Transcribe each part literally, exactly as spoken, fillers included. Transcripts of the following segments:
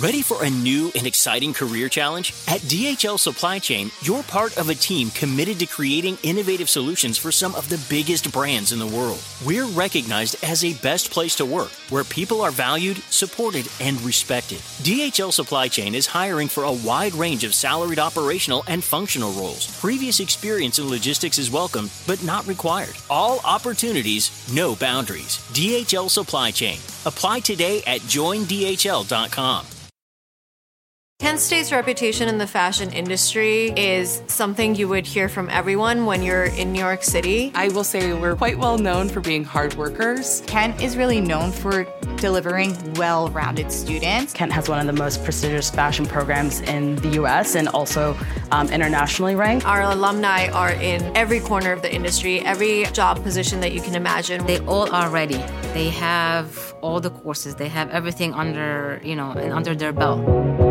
Ready for a new and exciting career challenge? At D H L Supply Chain, you're part of a team committed to creating innovative solutions for some of the biggest brands in the world. We're recognized as a best place to work, where people are valued, supported, and respected. D H L Supply Chain is hiring for a wide range of salaried operational and functional roles. Previous experience in logistics is welcome, but not required. All opportunities, no boundaries. D H L Supply Chain. Apply today at join D H L dot com. Kent State's reputation in the fashion industry is something you would hear from everyone when you're in New York City. I will say we're quite well known for being hard workers. Kent is really known for delivering well-rounded students. Kent has one of the most prestigious fashion programs in the U S and also um, internationally ranked. Our alumni are in every corner of the industry, every job position that you can imagine. They all are ready. They have all the courses. They have everything under, you know, under their belt.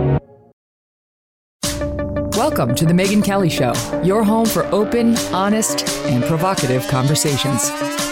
Welcome to The Megyn Kelly Show, your home for open, honest, and provocative conversations.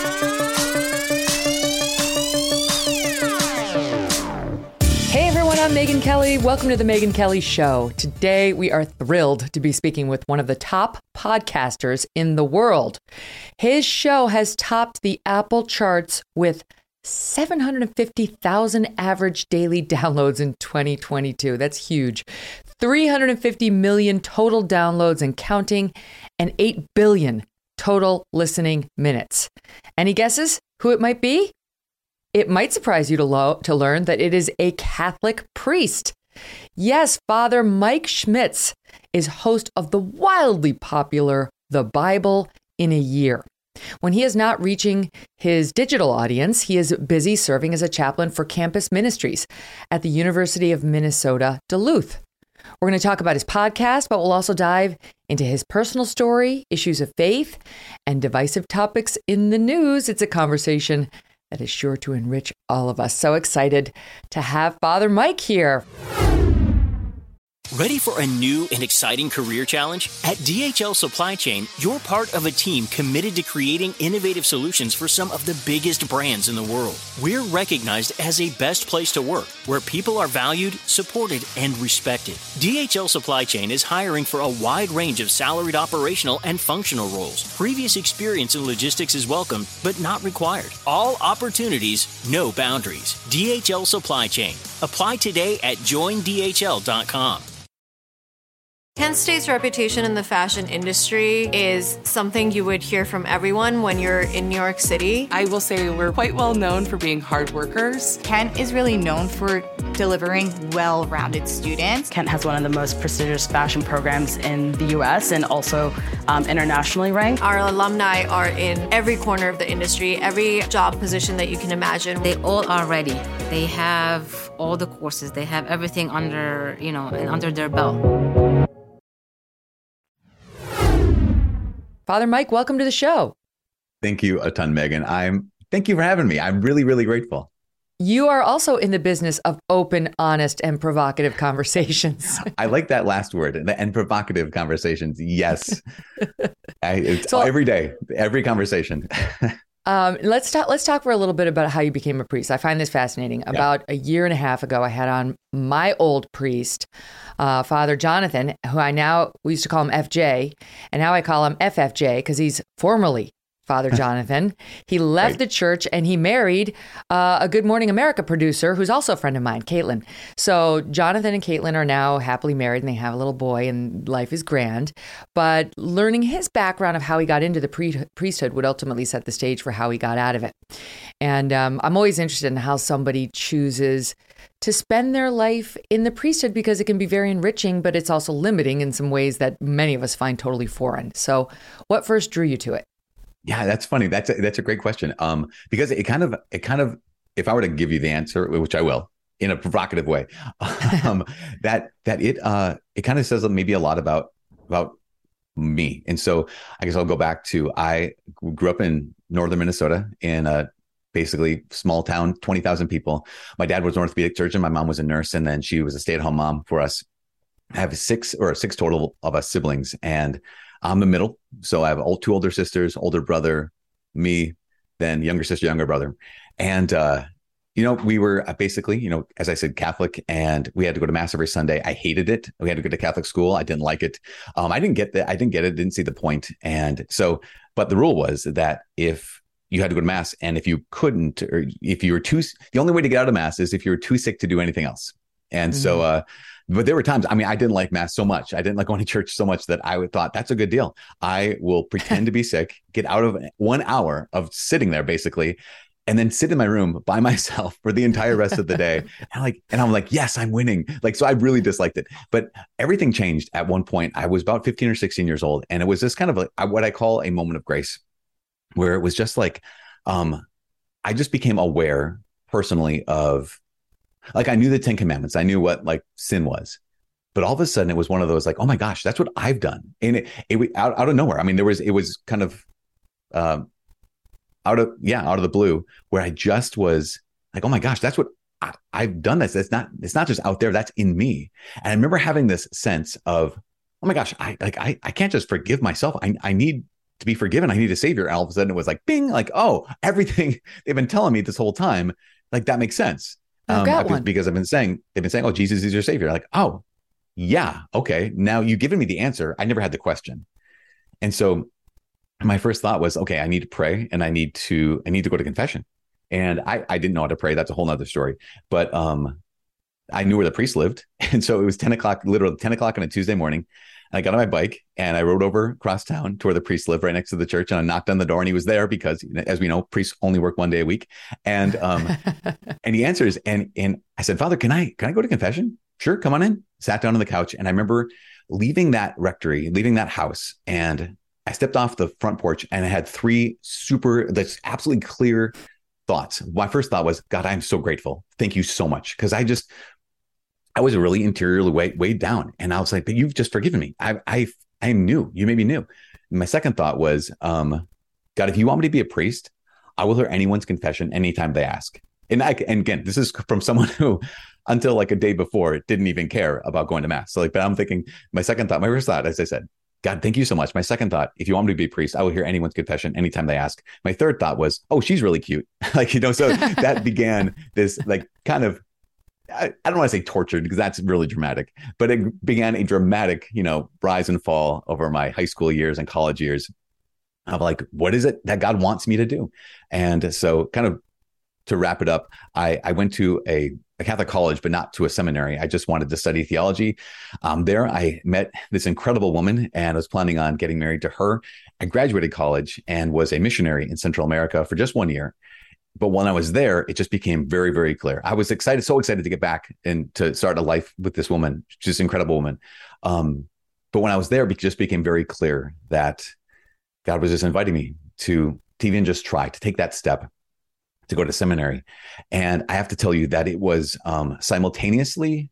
Hey everyone, I'm Megyn Kelly. Welcome to The Megyn Kelly Show. Today we are thrilled to be speaking with one of the top podcasters in the world. His show has topped the Apple charts with seven hundred fifty thousand average daily downloads in twenty twenty-two. That's huge. three hundred fifty million total downloads and counting, and eight billion total listening minutes. Any guesses who it might be? It might surprise you to, lo- to learn that it is a Catholic priest. Yes, Father Mike Schmitz is host of the wildly popular The Bible in a Year. When he is not reaching his digital audience, he is busy serving as a chaplain for campus ministries at the University of Minnesota, Duluth. We're going to talk about his podcast, but we'll also dive into his personal story, issues of faith, and divisive topics in the news. It's a conversation that is sure to enrich all of us. So excited to have Father Mike here. Ready for a new and exciting career challenge? At D H L Supply Chain, you're part of a team committed to creating innovative solutions for some of the biggest brands in the world. We're recognized as a best place to work, where people are valued, supported, and respected. D H L Supply Chain is hiring for a wide range of salaried operational and functional roles. Previous experience in logistics is welcome, but not required. All opportunities, no boundaries. D H L Supply Chain. Apply today at join D H L dot com. Kent State's reputation in the fashion industry is something you would hear from everyone when you're in New York City. I will say we're quite well known for being hard workers. Kent is really known for delivering well-rounded students. Kent has one of the most prestigious fashion programs in the U S and also um, internationally ranked. Our alumni are in every corner of the industry, every job position that you can imagine. They all are ready. They have all the courses. They have everything under, you know, under their belt. Father Mike, welcome to the show. Thank you a ton, Megyn. I'm thank you for having me. I'm really, really grateful. You are also in the business of open, honest, and provocative conversations. I like that last word, and provocative conversations. Yes. I, it's So- every day, every conversation. Um, let's talk. Let's talk for a little bit about how you became a priest. I find this fascinating. Yeah. About a year and a half ago, I had on my old priest, uh, Father Jonathan, who I now we used to call him F J, and now I call him F F J because he's formerly Father Jonathan. He left Right. the church and he married uh, a Good Morning America producer who's also a friend of mine, Caitlin. So Jonathan and Caitlin are now happily married and they have a little boy and life is grand. But learning his background of how he got into the pre- priesthood would ultimately set the stage for how he got out of it. And um, I'm always interested in how somebody chooses to spend their life in the priesthood because it can be very enriching, but it's also limiting in some ways that many of us find totally foreign. So what first drew you to it? Yeah, that's funny. That's a, that's a great question. Um, because it kind of, it kind of, if I were to give you the answer, which I will, in a provocative way, um, that that it uh, it kind of says maybe a lot about about me. And so I guess I'll go back to I grew up in northern Minnesota in a basically small town, twenty thousand people. My dad was an orthopedic surgeon. My mom was a nurse, and then she was a stay-at-home mom for us. I have six or six total of us siblings, and I'm the middle. So I have two older sisters, older brother, me, then younger sister, younger brother. And, uh, You know, we were basically, you know, as I said, Catholic, and we had to go to mass every Sunday. I hated it. We had to go to Catholic school. I didn't like it. Um, I didn't get that. I didn't get it. Didn't see the point. And so, but the rule was that if you had to go to mass, and if you couldn't, or if you were too, the only way to get out of mass is if you were too sick to do anything else. And mm-hmm. so, uh, but there were times, I mean, I didn't like mass so much. I didn't like going to church so much that I thought that's a good deal. I will pretend to be sick, get out of one hour of sitting there basically, and then sit in my room by myself for the entire rest of the day. And like, and I'm like, yes, I'm winning. Like, so I really disliked it, but everything changed at one point. I was about fifteen or sixteen years old. And it was this kind of like what I call a moment of grace, where it was just like, um, I just became aware personally of, like, I knew the Ten Commandments. I knew what like sin was, but all of a sudden it was one of those like, oh my gosh, that's what I've done. And it, it out, out of nowhere. I mean, there was, it was kind of, um, out of, yeah, out of the blue, where I just was like, oh my gosh, that's what I, I've done this. It's not, it's not just out there, that's in me. And I remember having this sense of, oh my gosh, I like, I, I can't just forgive myself. I, I need to be forgiven. I need a savior. And all of a sudden it was like, bing, like, oh, everything they've been telling me this whole time, like that makes sense. I've got um, one. Because I've been saying, they've been saying, oh, Jesus is your savior. Like, oh yeah. Okay. Now you've given me the answer. I never had the question. And so my first thought was, okay, I need to pray, and I need to, I need to go to confession. And I, I didn't know how to pray. That's a whole nother story. But um, I knew where the priest lived. And so it was ten o'clock, literally ten o'clock on a Tuesday morning. And I got on my bike and I rode over across town to where the priest lived, right next to the church. And I knocked on the door, and he was there because, as we know, priests only work one day a week. And um, and he answers, and and I said, Father, can I can I go to confession? Sure, come on in. Sat down on the couch, and I remember leaving that rectory, leaving that house, and I stepped off the front porch, and I had three super, that's absolutely clear thoughts. My first thought was, God, I'm so grateful. Thank you so much. Cause I just, I was really interiorly weighed, weighed down. And I was like, but you've just forgiven me. I, I, I am new. You made me new. And my second thought was, um, God, if you want me to be a priest, I will hear anyone's confession anytime they ask. And I, and again, this is from someone who, until like a day before, didn't even care about going to mass. So like, but I'm thinking, my second thought, my first thought, as I said, God, thank you so much. My second thought, if you want me to be a priest, I will hear anyone's confession anytime they ask. My third thought was, oh, she's really cute. Like, you know, so that began this like kind of, I, I don't want to say tortured, because that's really dramatic, but it began a dramatic, you know, rise and fall over my high school years and college years of like, what is it that God wants me to do? And so kind of to wrap it up, I, I went to a a Catholic college, but not to a seminary. I just wanted to study theology. Um, there, I met this incredible woman, and I was planning on getting married to her. I graduated college and was a missionary in Central America for just one year. But when I was there, it just became very, very clear. I was excited, so excited to get back and to start a life with this woman, just an incredible woman. Um, but when I was there, it just became very clear that God was just inviting me to, to even just try to take that step to go to seminary. And I have to tell you that it was um, simultaneously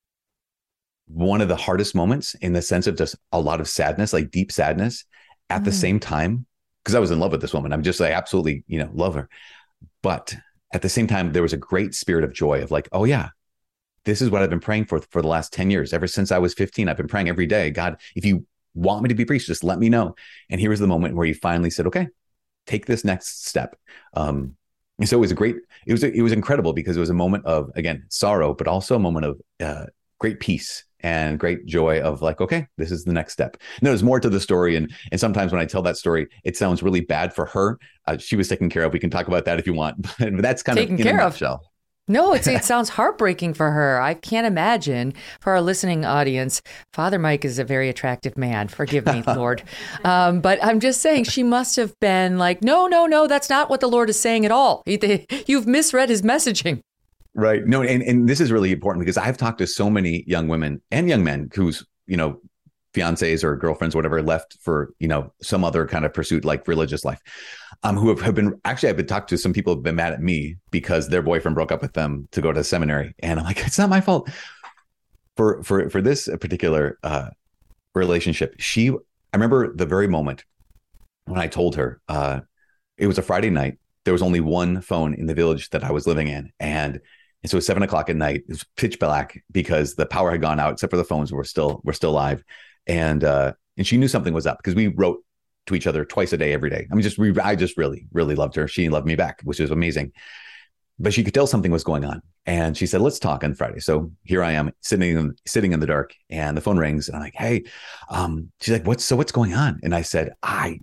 one of the hardest moments, in the sense of just a lot of sadness, like deep sadness at mm. the same time, because I was in love with this woman. I'm just like, absolutely, you know, love her. But at the same time, there was a great spirit of joy of like, oh yeah, this is what I've been praying for for the last ten years. Ever since I was fifteen, I've been praying every day. God, if you want me to be a priest, just let me know. And here was the moment where he finally said, okay, take this next step. Um, And so it was a great, it was, it was incredible, because it was a moment of, again, sorrow, but also a moment of uh, great peace and great joy of like, okay, this is the next step. And there's more to the story. And, and sometimes when I tell that story, it sounds really bad for her. Uh, she was taken care of. We can talk about that if you want, but that's kind taken of in care a of. nutshell. No, it's, it sounds heartbreaking for her. I can't imagine. For our listening audience, Father Mike is a very attractive man. Forgive me, Lord. Um, but I'm just saying, she must have been like, no, no, no, that's not what the Lord is saying at all. You've misread his messaging. Right. No, and, and this is really important, because I've talked to so many young women and young men whose, you know, fiancés or girlfriends, whatever, left for, you know, some other kind of pursuit, like religious life, um, who have, have been, actually, I've been talked to some people who've been mad at me because their boyfriend broke up with them to go to seminary. And I'm like, it's not my fault. For, for, for this particular uh, relationship, she, I remember the very moment when I told her, uh, it was a Friday night. There was only one phone in the village that I was living in. And And so it was seven o'clock at night. It was pitch black because the power had gone out, except for the phones were still were still live. And uh, and she knew something was up, because we wrote to each other twice a day, every day. I mean, just we, I just really, really loved her. She loved me back, which is amazing. but she could tell something was going on. And she said, let's talk on Friday. So here I am sitting in, sitting in the dark, and the phone rings, and I'm like, hey, um, she's like, what's, so what's going on? And I said, I,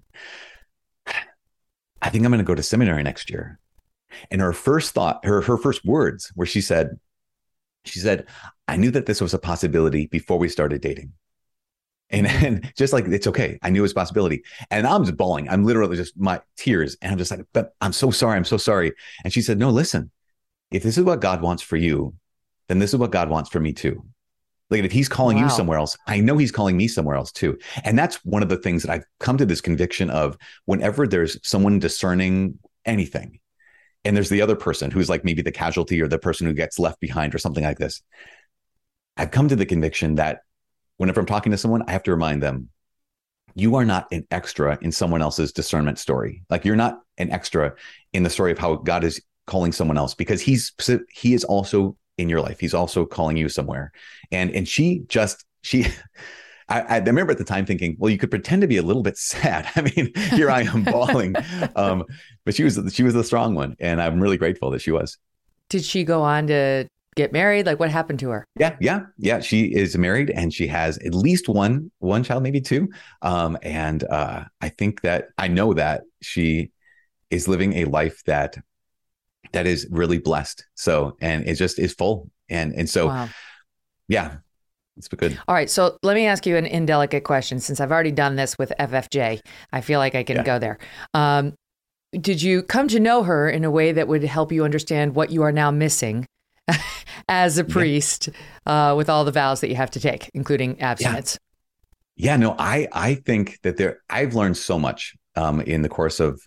I think I'm going to go to seminary next year. And her first thought, her, her first words where she said, she said, I knew that this was a possibility before we started dating. And, and just like, it's okay. I knew it was a possibility. And I'm just bawling. I'm literally just my tears. And I'm just like, but I'm so sorry. I'm so sorry. And she said, no, listen, if this is what God wants for you, then this is what God wants for me too. Like if he's calling wow. you somewhere else, I know he's calling me somewhere else too. And that's one of the things that I've come to this conviction of. Whenever there's someone discerning anything, and there's the other person who's like maybe the casualty or the person who gets left behind or something like this, I've come to the conviction that whenever I'm talking to someone, I have to remind them, you are not an extra in someone else's discernment story. Like you're not an extra in the story of how God is calling someone else, because he's, he is also in your life. He's also calling you somewhere. And, and she just, she, I, I remember at the time thinking, well, you could pretend to be a little bit sad. I mean, here I am bawling. Um, but she was, she was the strong one. And I'm really grateful that she was. Did she go on to get married? Like what happened to her? Yeah. Yeah. Yeah. She is married, and she has at least one, one child, maybe two. Um, and uh, I think that I know that she is living a life that, that is really blessed. So, and it just is full. And, and so, wow. yeah, it's been good. All right. So let me ask you an indelicate question, since I've already done this with F F J. I feel like I can yeah. go there. Um, did you come to know her in a way that would help you understand what you are now missing as a priest, yeah. uh, with all the vows that you have to take, including abstinence? Yeah, yeah no, I, I think that there, I've learned so much um, in the course of,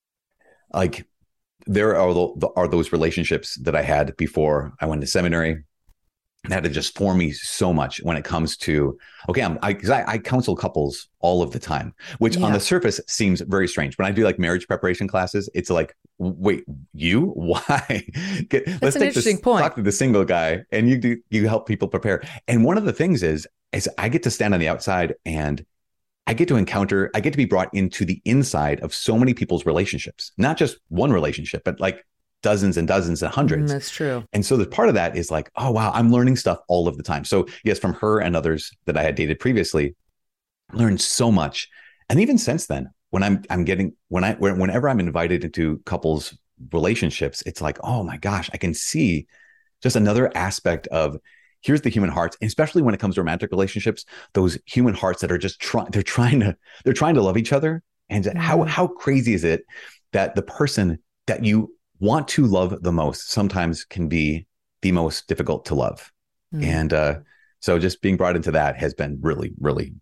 like, there are, the, are those relationships that I had before I went to seminary that had just formed me so much when it comes to, okay, I'm, I, cause I, I counsel couples all of the time, which yeah. on the surface seems very strange. When I do like marriage preparation classes, it's like, wait, you, why? Get, That's let's an take interesting this, point. Talk to the single guy, and you do, you help people prepare. And one of the things is, is I get to stand on the outside, and I get to encounter, I get to be brought into the inside of so many people's relationships, not just one relationship, but like dozens and dozens and hundreds. Mm, that's true. And so the part of that is like, oh, wow, I'm learning stuff all of the time. So yes, from her and others that I had dated previously, I learned so much. And even since then, when I'm, I'm getting, when I, whenever I'm invited into couples relationships, it's like, oh my gosh, I can see just another aspect of, here's the human hearts, and especially when it comes to romantic relationships, those human hearts that are just trying, they're trying to, they're trying to love each other. And mm. how, how crazy is it that the person that you want to love the most sometimes can be the most difficult to love. Mm. And uh, so just being brought into that has been really, really,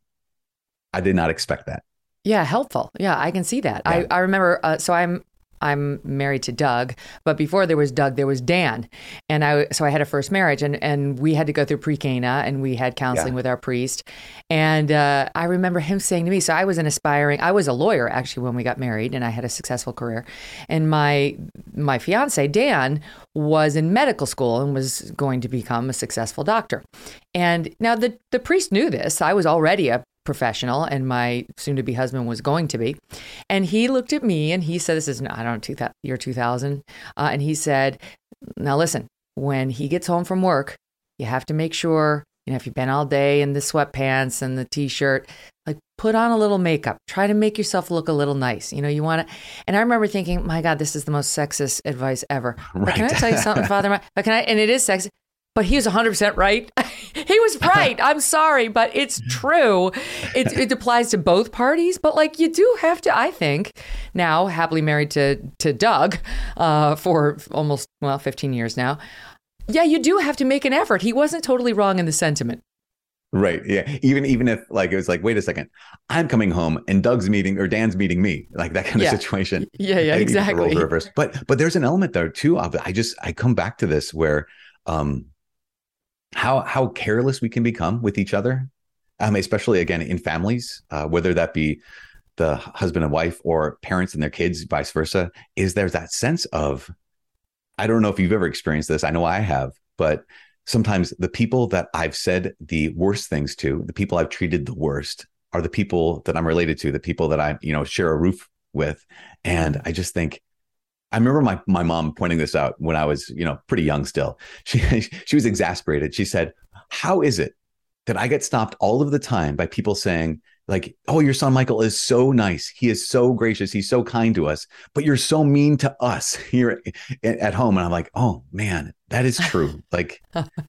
I did not expect that. Yeah. Helpful. Yeah. I can see that. Yeah. I, I remember, uh, so I'm, I'm married to Doug, but before there was Doug, there was Dan. And I, so I had a first marriage, and, and we had to go through pre-Cana, and we had counseling yeah. with our priest. And uh, I remember him saying to me, so I was an aspiring, I was a lawyer actually when we got married, and I had a successful career. And my, my fiance, Dan, was in medical school and was going to become a successful doctor. And now the, the priest knew this. I was already a professional, and my soon-to-be husband was going to be. And he looked at me and he said, this is, I don't know, year two thousand. Uh, and he said, now listen, when he gets home from work, you have to make sure, you know, if you've been all day in the sweatpants and the t-shirt, like put on a little makeup, try to make yourself look a little nice. You know, you want to, and I remember thinking, my God, this is the most sexist advice ever. Right. But can I tell you something, Father? But can I, and it is sexist. But he was one hundred percent right. He was right. I'm sorry, but it's true. It, it applies to both parties. But like, you do have to, I think, now happily married to to Doug uh, for almost, well, fifteen years now. Yeah, you do have to make an effort. He wasn't totally wrong in the sentiment. Right. Yeah. Even even if like it was like, wait a second, I'm coming home and Doug's meeting or Dan's meeting me, like that kind of yeah. situation. Yeah, yeah, exactly. But but there's an element there too of I just I come back to this where um how how careless we can become with each other, um, especially again in families, uh, whether that be the husband and wife or parents and their kids, vice versa. Is there's that sense of, I don't know if you've ever experienced this. I know I have, but sometimes the people that I've said the worst things to, the people I've treated the worst, are the people that I'm related to, the people that I you know share a roof with, and I just think, I remember my, my mom pointing this out when I was, you know, pretty young still. She, she was exasperated. She said, how is it that I get stopped all of the time by people saying like, oh, your son Michael is so nice. He is so gracious. He's so kind to us, but you're so mean to us here at home. And I'm like, oh man, that is true. Like,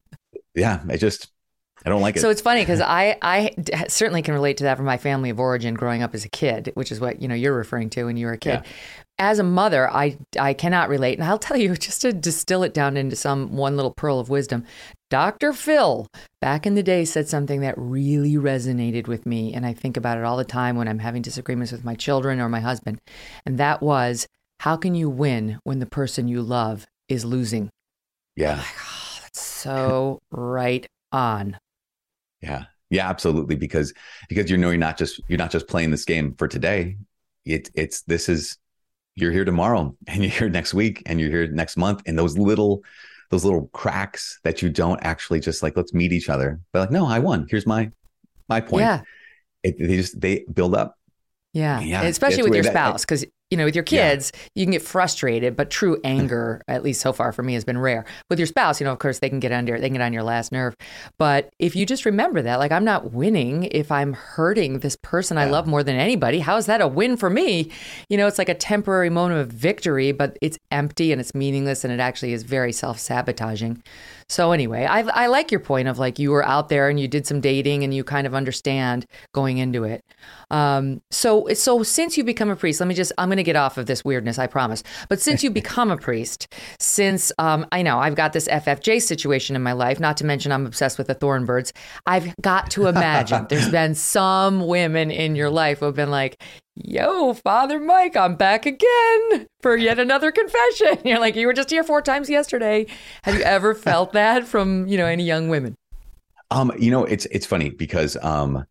yeah, I just, I don't like it. So it's funny because I, I certainly can relate to that from my family of origin growing up as a kid, which is what, you know, you're referring to when you were a kid. Yeah. As a mother, I, I cannot relate. And I'll tell you, just to distill it down into some one little pearl of wisdom, Doctor Phil back in the day said something that really resonated with me. And I think about it all the time when I'm having disagreements with my children or my husband. And that was, how can you win when the person you love is losing? Yeah. Like, oh, that's so right on. Yeah. Yeah, absolutely. Because, because you know, you're not just, you're not just playing this game for today. It, it's, this is, you're here tomorrow and you're here next week and you're here next month. And those little, those little cracks that you don't actually just like, let's meet each other. But like, no, I won. Here's my, my point. Yeah. It, they just, they build up. Yeah. yeah Especially with your spouse. Cause you know, with your kids, yeah. you can get frustrated, but true anger, at least so far for me, has been rare. With your spouse, you know, of course, they can get under, they can get on your last nerve. But if you just remember that, like, I'm not winning if I'm hurting this person yeah. I love more than anybody. How is that a win for me? You know, it's like a temporary moment of victory, but it's empty and it's meaningless, and it actually is very self-sabotaging. So anyway, I I like your point of like you were out there and you did some dating and you kind of understand going into it. Um, so so since you become a priest, let me just, I'm going to get off of this weirdness, I promise. But since you become a priest, since um, I know I've got this F F J situation in my life, not to mention I'm obsessed with the Thornbirds, I've got to imagine there's been some women in your life who have been like, yo, Father Mike, I'm back again for yet another confession. You're like, you were just here four times yesterday. Have you ever felt that from, you know, any young women? Um, you know, it's it's funny because um,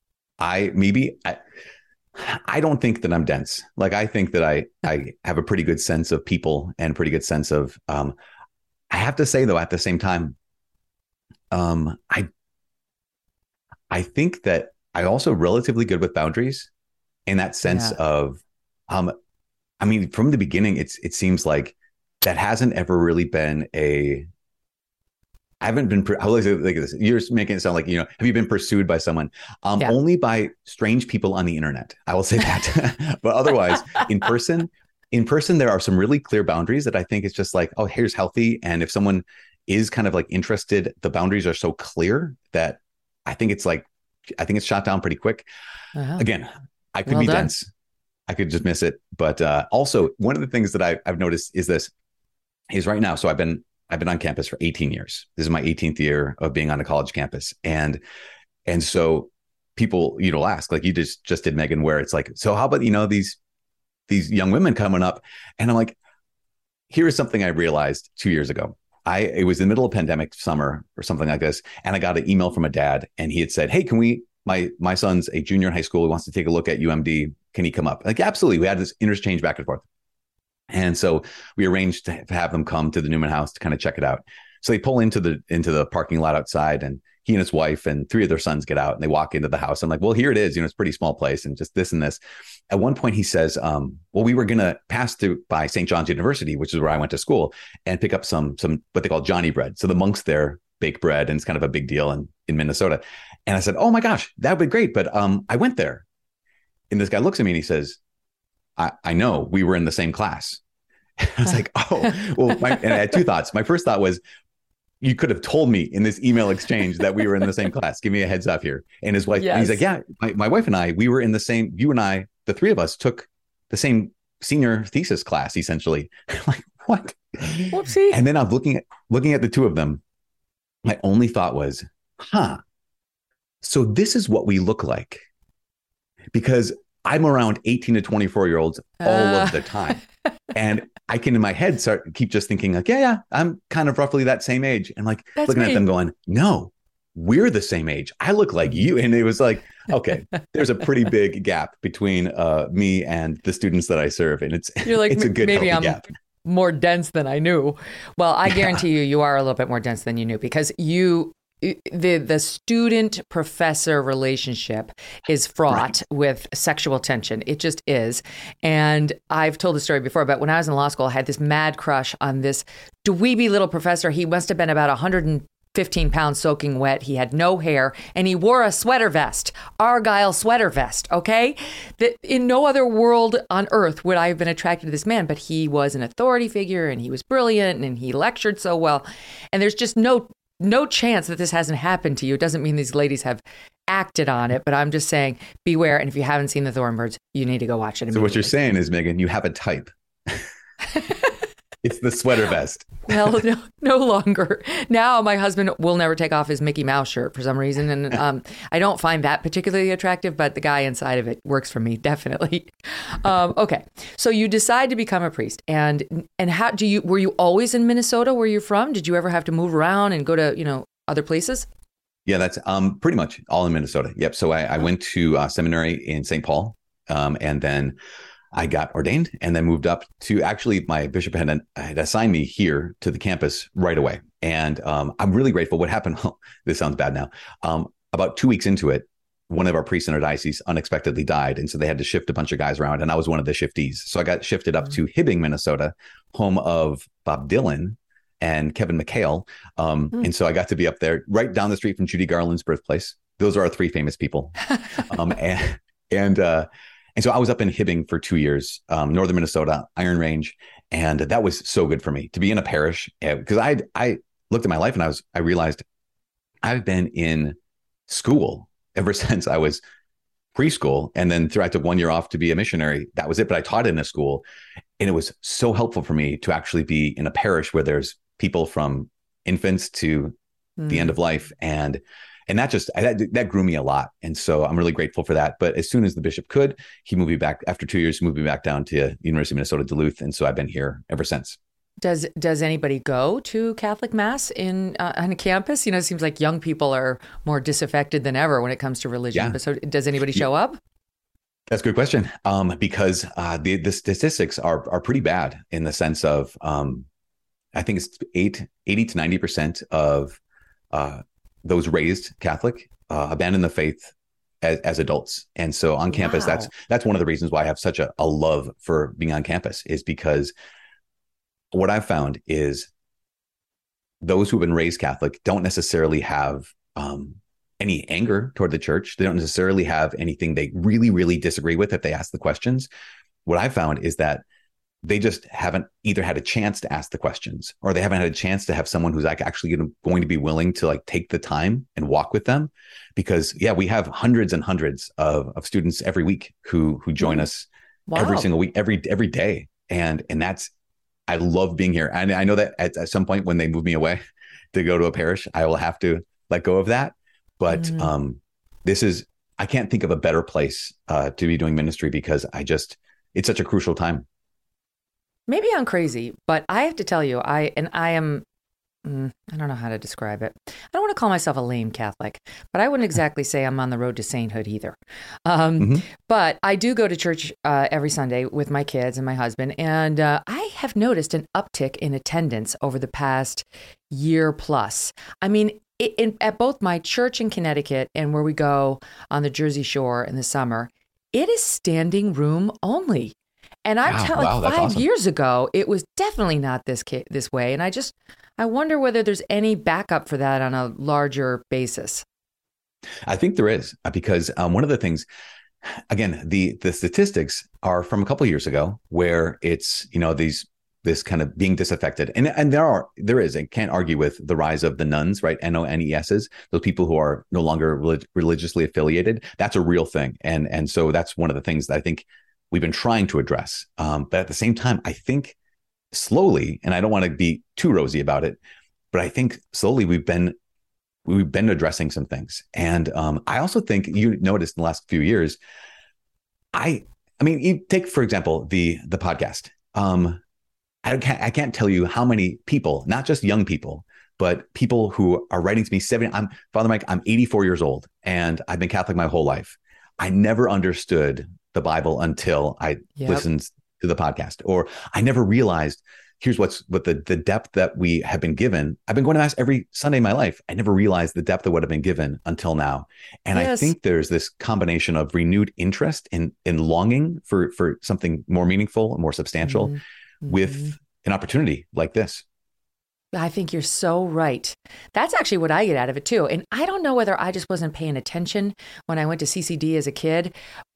I maybe I, I don't think that I'm dense. Like, I think that I I have a pretty good sense of people and a pretty good sense of. Um, I have to say though, at the same time, um, I I think that I'm also relatively good with boundaries. In that sense yeah. of, um, I mean, from the beginning, it's it seems like that hasn't ever really been a. I haven't been. I always like this. You're making it sound like, you know, have you been pursued by someone? Um, yeah. Only by strange people on the internet. I will say that. But otherwise, in person, in person, there are some really clear boundaries that I think it's just like, oh, here's healthy. And if someone is kind of like interested, the boundaries are so clear that I think it's like, I think it's shot down pretty quick. Uh-huh. Again. I could well be done. dense. I could just miss it. But uh, also, one of the things that I, I've noticed is this: is right now. So I've been I've been on campus for eighteen years. This is my eighteenth year of being on a college campus, and and so people, you know, ask, like you just just did, Megan, where it's like, so how about, you know, these these young women coming up, and I'm like, here is something I realized two years ago. I it was in the middle of pandemic summer or something like this, and I got an email from a dad, and he had said, hey, can we? My my son's a junior in high school. He wants to take a look at U M D. Can he come up? Like, absolutely. We had this interchange back and forth. And so we arranged to have them come to the Newman house to kind of check it out. So they pull into the into the parking lot outside, and he and his wife and three of their sons get out, and they walk into the house. I'm like, well, here it is. You know, it's a pretty small place and just this and this. At one point he says, um, well, we were going to pass through by Saint John's University, which is where I went to school, and pick up some some what they call Johnny bread. So the monks there bake bread, and it's kind of a big deal in, in Minnesota. And I said, oh my gosh, that would be great. But um, I went there. And this guy looks at me and he says, I, I know, we were in the same class. I was like, oh, well, my, and I had two thoughts. My first thought was, you could have told me in this email exchange that we were in the same class. Give me a heads up here. And his wife, yes. and he's like, yeah, my, my wife and I, we were in the same, you and I, the three of us took the same senior thesis class, essentially. I'm like, what? Whoopsie. And then I'm looking at, looking at the two of them. My only thought was, huh, so this is what we look like, because I'm around eighteen to twenty-four year olds all uh. of the time. And I can in my head start keep just thinking like, yeah, yeah, I'm kind of roughly that same age. And like That's looking me. at them going, no, we're the same age. I look like you. And it was like, okay, there's a pretty big gap between uh, me and the students that I serve. And it's, You're like, it's a good maybe I'm gap. more dense than I knew. Well, I guarantee you, you are a little bit more dense than you knew, because you the the student professor relationship is fraught right. with sexual tension. It just is. And I've told the story before, but when I was in law school, I had this mad crush on this dweeby little professor. He must have been about one hundred fifteen pounds soaking wet. He had no hair and he wore a sweater vest, Argyle sweater vest. Okay. That in no other world on earth would I have been attracted to this man, but he was an authority figure and he was brilliant and he lectured so well. And there's just no No chance that this hasn't happened to you. It doesn't mean these ladies have acted on it, but I'm just saying beware. And if you haven't seen The Thornbirds, you need to go watch it. So what you're saying is, Megan, you have a type. It's the sweater vest. Well, no, no longer. Now my husband will never take off his Mickey Mouse shirt for some reason. And um, I don't find that particularly attractive, but the guy inside of it works for me, definitely. Um, okay. So you decide to become a priest. And and how do you, were you always in Minnesota where you're from? Did you ever have to move around and go to, you know, other places? Yeah, that's um, pretty much all in Minnesota. Yep. So I, I went to uh, seminary in Saint Paul um, and then I got ordained and then moved up to actually my bishop had, had assigned me here to the campus right away. And um, I'm really grateful. What happened? Oh, this sounds bad now. Um, about two weeks into it, one of our priests in our diocese unexpectedly died. And so they had to shift a bunch of guys around. And I was one of the shiftees. So I got shifted up mm-hmm. to Hibbing, Minnesota, home of Bob Dylan and Kevin McHale. Um, mm-hmm. And so I got to be up there right down the street from Judy Garland's birthplace. Those are our three famous people. um, and, and, uh, And so I was up in Hibbing for two years, um, northern Minnesota, Iron Range, and that was so good for me to be in a parish because I I looked at my life and I was I realized I've been in school ever since I was preschool, and then I took one year off to be a missionary. That was it, but I taught in a school, and it was so helpful for me to actually be in a parish where there's people from infants to mm. the end of life, and. And that just, that, that grew me a lot. And so I'm really grateful for that. But as soon as the bishop could, he moved me back after two years, he moved me back down to University of Minnesota, Duluth. And so I've been here ever since. Does does anybody go to Catholic Mass in uh, on campus? You know, it seems like young people are more disaffected than ever when it comes to religion. Yeah. But so does anybody show up? That's a good question. Um, because uh, the, the statistics are are pretty bad in the sense of, um, I think it's eight, eighty to ninety percent of uh those raised Catholic uh, abandon the faith as, as adults. And so on campus, wow. that's that's one of the reasons why I have such a, a love for being on campus is because what I've found is those who've been raised Catholic don't necessarily have um, any anger toward the church. They don't necessarily have anything they really, really disagree with if they ask the questions. What I've found is that they just haven't either had a chance to ask the questions or they haven't had a chance to have someone who's like actually going to be willing to like take the time and walk with them. Because yeah, we have hundreds and hundreds of, of students every week who, who join us wow. every single week, every, every day. And, and that's, I love being here. And I know that at, at some point when they move me away to go to a parish, I will have to let go of that. But mm. um, this is, I can't think of a better place uh, to be doing ministry because I just, it's such a crucial time. Maybe I'm crazy, but I have to tell you, I and I am, mm, I don't know how to describe it. I don't want to call myself a lame Catholic, but I wouldn't exactly say I'm on the road to sainthood either. Um, mm-hmm. But I do go to church uh, every Sunday with my kids and my husband, and uh, I have noticed an uptick in attendance over the past year plus. I mean, it, in, at both my church in Connecticut and where we go on the Jersey Shore in the summer, it is standing room only. And I'm wow, telling wow, like five awesome. years ago, it was definitely not this ca- this way. And I just, I wonder whether there's any backup for that on a larger basis. I think there is, because um, one of the things, again, the the statistics are from a couple of years ago where it's, you know, these this kind of being disaffected. And and there are, there is, I can't argue with the rise of the nuns, right? N O N E S's, those people who are no longer relig- religiously affiliated. That's a real thing. And, and so that's one of the things that I think we've been trying to address. Um, but at the same time, I think slowly, and I don't want to be too rosy about it, but I think slowly we've been we've been addressing some things. And um, I also think you noticed in the last few years, I I mean, you take, for example, the the podcast. Um, I can't I can't tell you how many people, not just young people, but people who are writing to me, seventy, I'm Father Mike, I'm eighty-four years old and I've been Catholic my whole life. I never understood the Bible until I yep. listened to the podcast, or I never realized here's what's what the the depth that we have been given. I've been going to mass every Sunday in my life. I never realized the depth of what I've been given until now. And yes. I think there's this combination of renewed interest in in longing for for something more meaningful and more substantial mm-hmm. with an opportunity like this. I think you're so right. That's actually what I get out of it too. And I don't know whether I just wasn't paying attention when I went to C C D as a kid,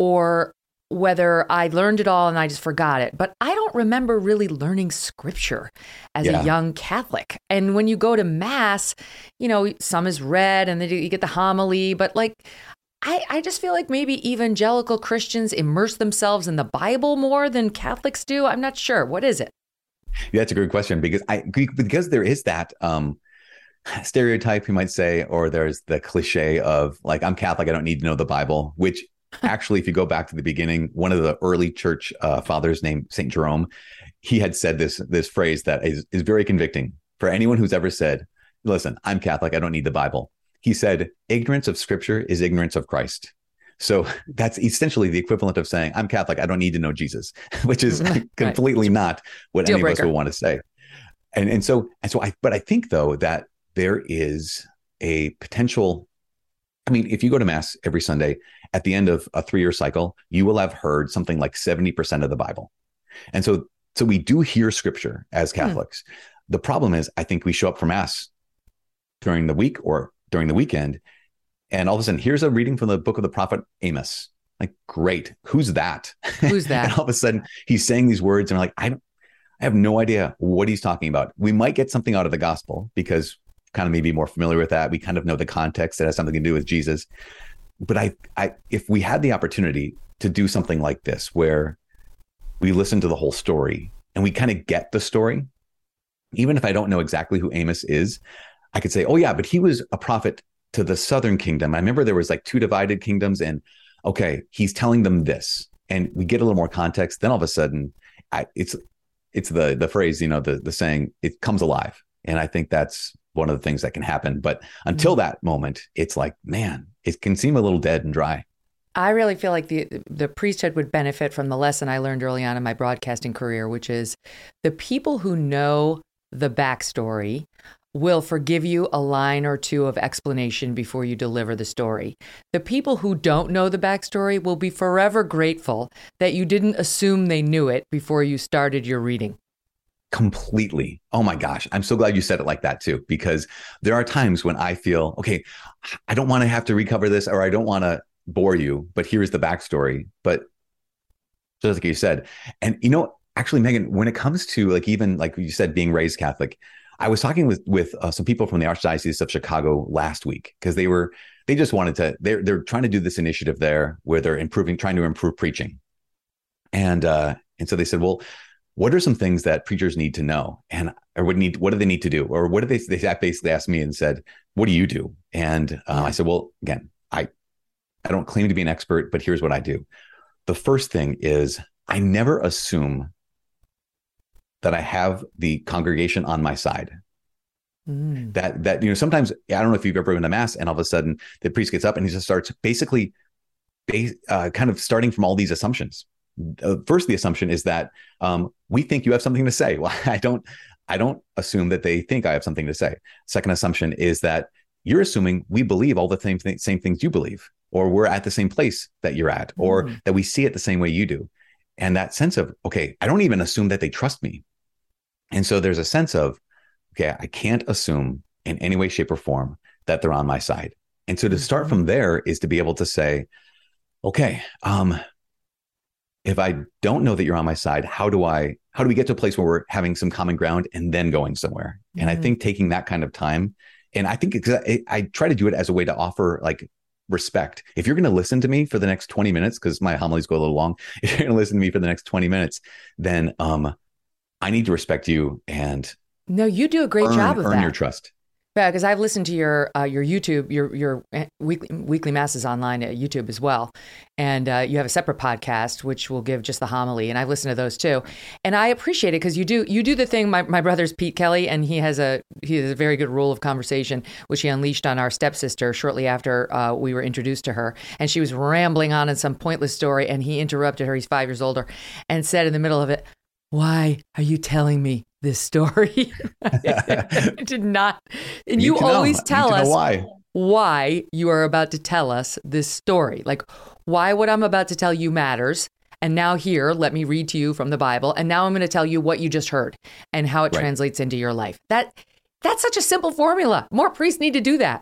or whether I learned it all and I just forgot it. But I don't remember really learning scripture as yeah. a young Catholic. And when you go to mass, you know, some is read and then you get the homily, but like, I, I just feel like maybe evangelical Christians immerse themselves in the Bible more than Catholics do. I'm not sure. What is it? Yeah, that's a good question, because I because there is that um, stereotype, you might say, or there's the cliche of like, I'm Catholic, I don't need to know the Bible, which actually, if you go back to the beginning, one of the early church uh, fathers named Saint Jerome, he had said this this phrase that is, is very convicting for anyone who's ever said, listen, I'm Catholic, I don't need the Bible. He said, ignorance of scripture is ignorance of Christ. So that's essentially the equivalent of saying, I'm Catholic, I don't need to know Jesus, which is right. completely not what Deal any breaker. of us would want to say. And and so, and so I, but I think though, that there is a potential, I mean, if you go to mass every Sunday, at the end of a three-year cycle, you will have heard something like seventy percent of the Bible. And so, so we do hear scripture as Catholics. Hmm. The problem is, I think we show up for mass during the week or during the weekend, and all of a sudden, here's a reading from the book of the prophet Amos. Like, great. Who's that? Who's that? And all of a sudden, he's saying these words, and we're like, I don't, I have no idea what he's talking about. We might get something out of the gospel because kind of maybe more familiar with that. We kind of know the context that has something to do with Jesus. But I, I, if we had the opportunity to do something like this, where we listen to the whole story and we kind of get the story, even if I don't know exactly who Amos is, I could say, oh yeah, but he was a prophet to the southern kingdom. I remember there was like two divided kingdoms, and okay, he's telling them this, and we get a little more context. Then all of a sudden, I, it's it's the the phrase, you know, the the saying, it comes alive, and I think that's one of the things that can happen. But until that moment, it's like, man, it can seem a little dead and dry. I really feel like the the priesthood would benefit from the lesson I learned early on in my broadcasting career, which is the people who know the backstory will forgive you a line or two of explanation before you deliver the story. The people who don't know the backstory will be forever grateful that you didn't assume they knew it before you started your reading. Completely. Oh my gosh. I'm so glad you said it like that too, because there are times when I feel, okay, I don't want to have to recover this, or I don't want to bore you, but here's the backstory. But just like you said, and you know, actually, Megan, when it comes to like, even like you said, being raised Catholic, I was talking with with uh, some people from the Archdiocese of Chicago last week, because they were they just wanted to they're they're trying to do this initiative there where they're improving, trying to improve preaching, and uh, and so they said, well, what are some things that preachers need to know, and or what need what do they need to do, or what do they they basically asked me and said, what do you do? And uh, I said, well, again, I I don't claim to be an expert, but here's what I do. The first thing is, I never assume that I have the congregation on my side. Mm. That, that, you know, sometimes, I don't know if you've ever been to mass and all of a sudden the priest gets up and he just starts basically base, uh, kind of starting from all these assumptions. Uh, first, the assumption is that um, we think you have something to say. Well, I don't, I don't assume that they think I have something to say. Second assumption is that you're assuming we believe all the same, th- same things you believe, or we're at the same place that you're at, or mm. that we see it the same way you do. And that sense of, okay, I don't even assume that they trust me. And so there's a sense of, okay, I can't assume in any way, shape, or form that they're on my side. And so to start from there is to be able to say, okay, um, if I don't know that you're on my side, how do I, how do we get to a place where we're having some common ground and then going somewhere? Mm-hmm. And I think taking that kind of time, and I think I, I try to do it as a way to offer like respect. If you're going to listen to me for the next twenty minutes, because my homilies go a little long, if you're going to listen to me for the next twenty minutes, then um, I need to respect you and no, you do a great earn, job of earn that. your trust. Yeah, because I've listened to your uh, your YouTube, your your weekly weekly masses online at YouTube as well, and uh, you have a separate podcast which will give just the homily, and I've listened to those too, and I appreciate it because you do you do the thing. My my brother's Pete Kelly, and he has a he has a very good rule of conversation which he unleashed on our stepsister shortly after uh, we were introduced to her, and she was rambling on in some pointless story, and he interrupted her. He's five years older, and said in the middle of it, "Why are you telling me this story. I did not. And you, need to always know. tell I need to us know why. why you are about to tell us this story. Like, why what I'm about to tell you matters. And now here, let me read to you from the Bible. And now I'm going to tell you what you just heard and how it Right. translates into your life. That That's such a simple formula. More priests need to do that.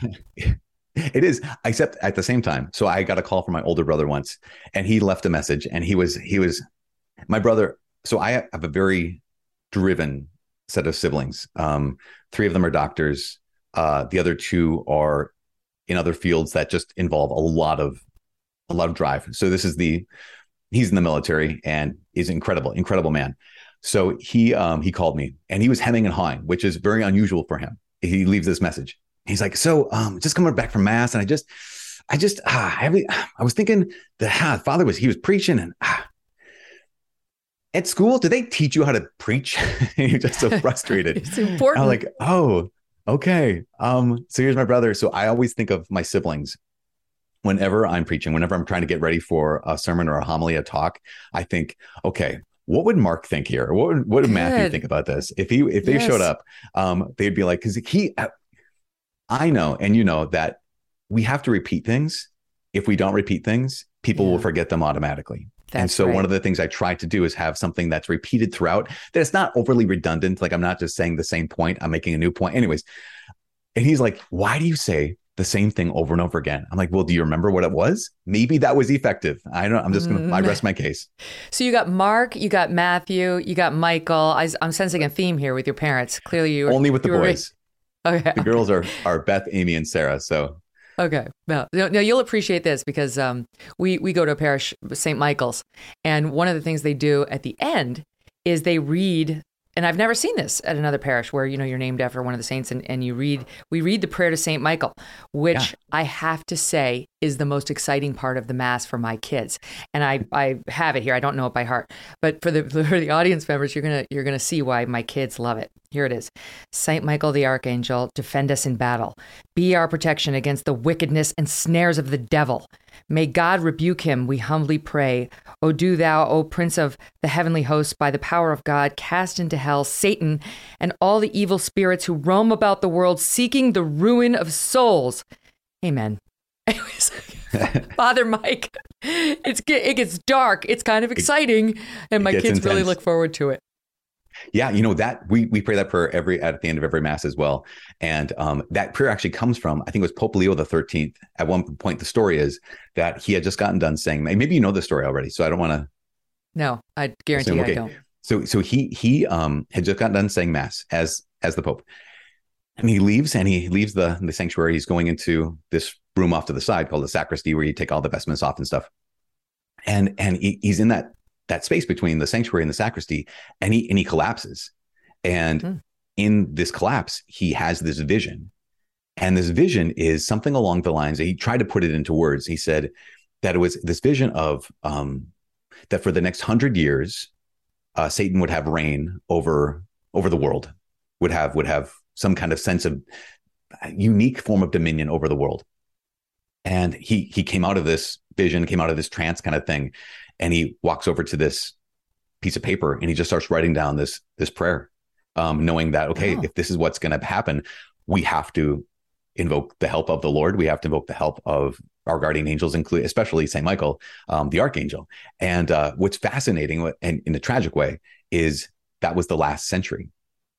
It is, except at the same time. So I got a call from my older brother once, and he left a message, and he was, he was, my brother. So I have a very driven set of siblings. Um, three of them are doctors. Uh, the other two are in other fields that just involve a lot of, a lot of drive. So this is the, he's in the military and is incredible, incredible man. So he, um, he called me, and he was hemming and hawing, which is very unusual for him. He leaves this message. He's like, so, um, just coming back from mass. And I just, I just, ah, I, I was thinking that ah, father was, he was preaching, and ah, at school, do they teach you how to preach? And you're just so frustrated. It's important. I'm like, oh, okay. Um, so here's my brother. So I always think of my siblings whenever I'm preaching, whenever I'm trying to get ready for a sermon or a homily, a talk. I think, okay, what would Mark think here? What would, what would Matthew Good. think about this? If he, if they Yes. showed up, um, they'd be like, because he, I know, and you know that we have to repeat things. If we don't repeat things, people Yeah. will forget them automatically. and That's so right. one of the things I try to do is have something that's repeated throughout, that it's not overly redundant. Like I'm not just saying the same point, I'm making a new point. Anyways. And he's like, why do you say the same thing over and over again? I'm like, well, do you remember what it was? Maybe that was effective. I don't, I'm just going to, I rest my case. So you got Mark, you got Matthew, you got Michael. I, I'm sensing a theme here with your parents. Clearly you were, Only with the you were boys. raised- Okay. The girls are, are Beth, Amy, and Sarah. So Okay. No, no, no, you'll appreciate this because um, we, we go to a parish, Saint Michael's, and one of the things they do at the end is they read, and I've never seen this at another parish where, you know, you're named after one of the saints and, and you read, we read the prayer to Saint Michael, which Yeah. I have to say is the most exciting part of the Mass for my kids. And I, I have it here. I don't know it by heart, but for the, for the audience members, you're going to, you're going to see why my kids love it. Here it is. Saint Michael the Archangel, defend us in battle. Be our protection against the wickedness and snares of the devil. May God rebuke him, we humbly pray. O do thou, O Prince of the heavenly hosts, by the power of God, cast into hell Satan and all the evil spirits who roam about the world seeking the ruin of souls. Amen. Anyways, Father Mike, it's it gets dark. It's kind of exciting, and my gets kids really intense. look forward to it. yeah, you know that we we pray that prayer every at the end of every mass as well, and um, that prayer actually comes from, I think it was Pope Leo the thirteenth. At one point, the story is that he had just gotten done saying, maybe you know the story already, so I don't want to. No, I guarantee assume, I okay. don't. So so he he um had just gotten done saying mass as as the Pope, and he leaves and he leaves the the sanctuary. He's going into this room off to the side called the sacristy, where you take all the vestments off and stuff, and and he, he's in that. that space between the sanctuary and the sacristy, and he and he collapses. And Hmm. in this collapse, he has this vision. And this vision is something along the lines, he tried to put it into words. He said that it was this vision of um, that for the next hundred years, uh, Satan would have reign over over the world, would have would have some kind of sense of unique form of dominion over the world. And he he came out of this vision, came out of this trance kind of thing. And he walks over to this piece of paper and he just starts writing down this this prayer, um, knowing that, okay, Oh. if this is what's going to happen, we have to invoke the help of the Lord. We have to invoke the help of our guardian angels, include especially Saint Michael, um, the archangel. And uh, what's fascinating, and in a tragic way, is that was the last century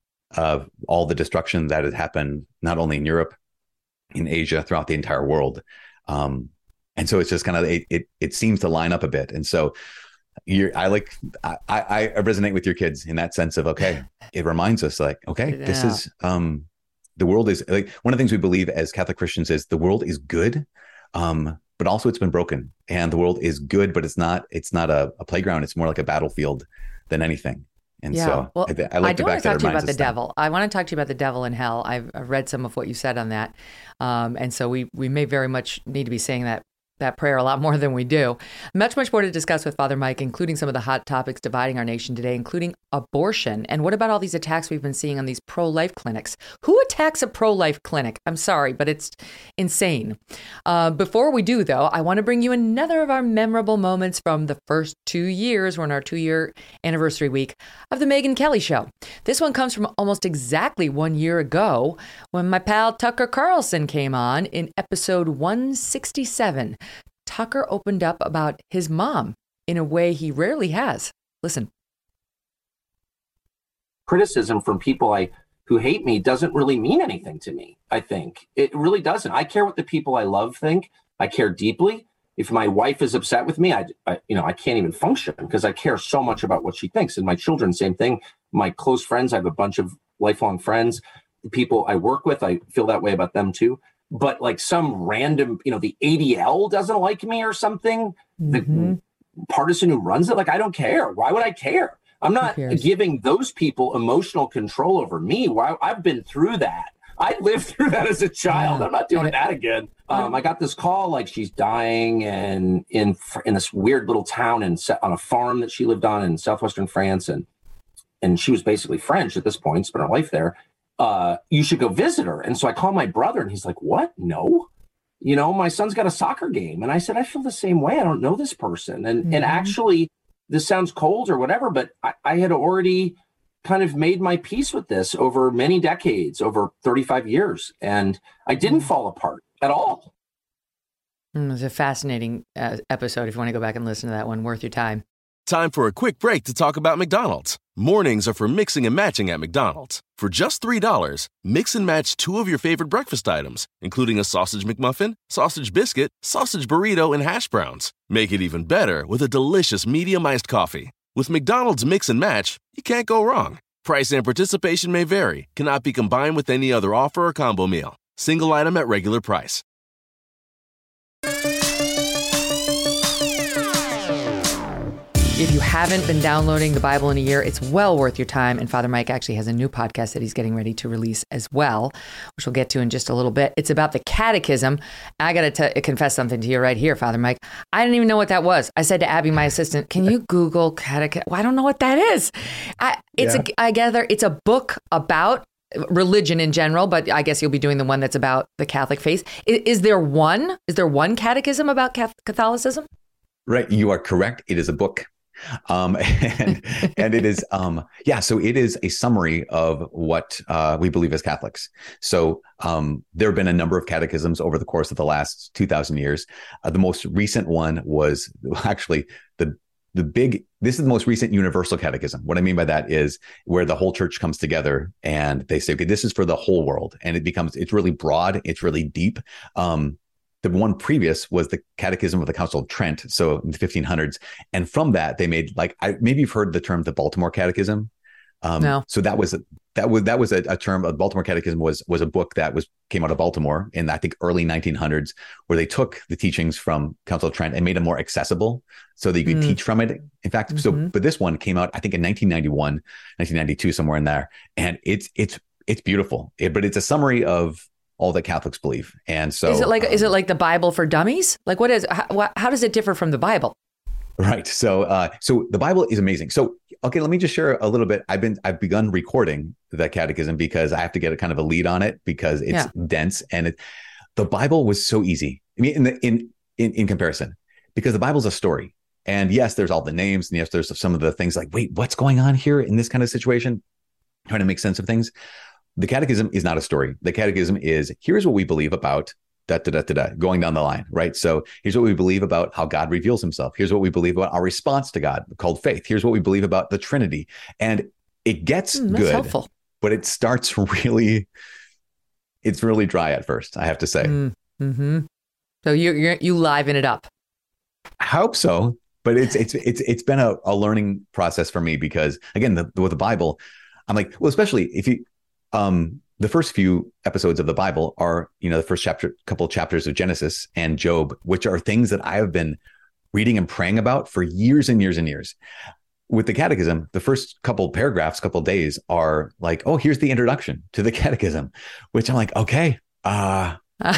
of all the destruction that had happened, not only in Europe, in Asia, throughout the entire world. Um, And so it's just kind of, it, it, it seems to line up a bit. And so you're, I like, I, I resonate with your kids in that sense of, okay, it reminds us like, okay, Yeah. this is, um, the world is like, one of the things we believe as Catholic Christians is the world is good. Um, but also it's been broken, and the world is good, but it's not, it's not a, a playground. It's more like a battlefield than anything. And Yeah. so well, I, I I like the don't want fact to that talk it to you reminds about the us that. devil. I want to talk to you about the devil in hell. I've, I've read some of what you said on that. Um, and so we, we may very much need to be saying that that prayer a lot more than we do. Much, much more to discuss with Father Mike, including some of the hot topics dividing our nation today, including abortion. And what about all these attacks we've been seeing on these pro-life clinics? Who attacks a pro-life clinic? I'm sorry, but it's insane. Uh, before we do, though, I want to bring you another of our memorable moments from the first two years. We're in our two-year anniversary week of the Megyn Kelly Show. This one comes from almost exactly one year ago when my pal Tucker Carlson came on in episode one sixty-seven. Tucker opened up about his mom in a way he rarely has. Listen. Criticism from people I who hate me doesn't really mean anything to me, I think. It really doesn't. I care what the people I love think. I care deeply. If my wife is upset with me, I, I you know, I can't even function because I care so much about what she thinks. And my children, same thing. My close friends, I have a bunch of lifelong friends. The people I work with, I feel that way about them too. But like some random, you know, the A D L doesn't like me or something. Mm-hmm. The partisan who runs it, like, I don't care. Why would I care? I'm not giving those people emotional control over me. Why? I've been through that. I lived through that as a child. I'm not doing that again. Um, I got this call like she's dying and in in this weird little town and on a farm that she lived on in southwestern France. And and she was basically French at this point, spent her life there. Uh, you should go visit her. And so I call my brother and he's like, what? No. You know, my son's got a soccer game. And I said, I feel the same way. I don't know this person. And mm-hmm. and actually, this sounds cold or whatever, but I, I had already kind of made my peace with this over many decades, over thirty-five years. And I didn't fall apart at all. Mm, it was a fascinating uh, episode. If you want to go back and listen to that one, worth your time. Time for a quick break to talk about McDonald's. Mornings are for mixing and matching at McDonald's. For just three dollars, mix and match two of your favorite breakfast items, including a sausage McMuffin, sausage biscuit, sausage burrito, and hash browns. Make it even better with a delicious medium iced coffee. With McDonald's Mix and Match, you can't go wrong. Price and participation may vary. Cannot be combined with any other offer or combo meal. Single item at regular price. If you haven't been downloading the Bible in a year, it's well worth your time. And Father Mike actually has a new podcast that he's getting ready to release as well, which we'll get to in just a little bit. It's about the catechism. I got to confess something to you right here, Father Mike. I didn't even know what that was. I said to Abby, my assistant, can you Google catechism? Well, I don't know what that is. I, it's yeah. a, I gather it's a book about religion in general, but I guess you'll be doing the one that's about the Catholic faith. Is, is there one? Is there one catechism about Catholicism? Right. You are correct. It is a book. Um, and, and it is, um, yeah, so it is a summary of what, uh, we believe as Catholics. So, um, there have been a number of catechisms over the course of the last two thousand years. Uh, the most recent one was actually the, the big, this is the most recent universal catechism. What I mean by that is where the whole church comes together and they say, okay, this is for the whole world. And it becomes, it's really broad. It's really deep. Um, The one previous was the Catechism of the Council of Trent, so in the fifteen hundreds. And from that, they made like, I, maybe you've heard the term the Baltimore Catechism. Um, no. So that was that was that was a, a term. A Baltimore Catechism was was a book that was came out of Baltimore in I think early nineteen hundreds, where they took the teachings from Council of Trent and made them more accessible, so that you could mm. teach from it. In fact, mm-hmm. so but this one came out I think in nineteen ninety-one, nineteen ninety-two, somewhere in there, and it's it's it's beautiful. It, but it's a summary of all that Catholics believe. And so is it like, um, is it like the Bible for dummies? Like what is, how, how does it differ from the Bible? Right. So, uh, so the Bible is amazing. So, okay, let me just share a little bit. I've been, I've begun recording the catechism because I have to get a kind of a lead on it because it's yeah. dense and it, the Bible was so easy. I mean, in the, in, in, in comparison, because the Bible's a story. And yes, there's all the names and yes, there's some of the things like, wait, what's going on here in this kind of situation? Trying to make sense of things. The catechism is not a story. The catechism is, here's what we believe about da, da, da, da, da, going down the line, right? So here's what we believe about how God reveals himself. Here's what we believe about our response to God called faith. Here's what we believe about the Trinity. And it gets mm, good, helpful. But it starts really, it's really dry at first, I have to say. Mm-hmm. So you you you liven it up. I hope so. But it's it's it's it's been a, a learning process for me because, again, the, with the Bible, I'm like, well, especially if you, Um, the first few episodes of the Bible are, you know, the first chapter, couple of chapters of Genesis and Job, which are things that I have been reading and praying about for years and years and years. With the catechism, the first couple paragraphs, couple days are like, oh, here's the introduction to the catechism, which I'm like, okay, uh,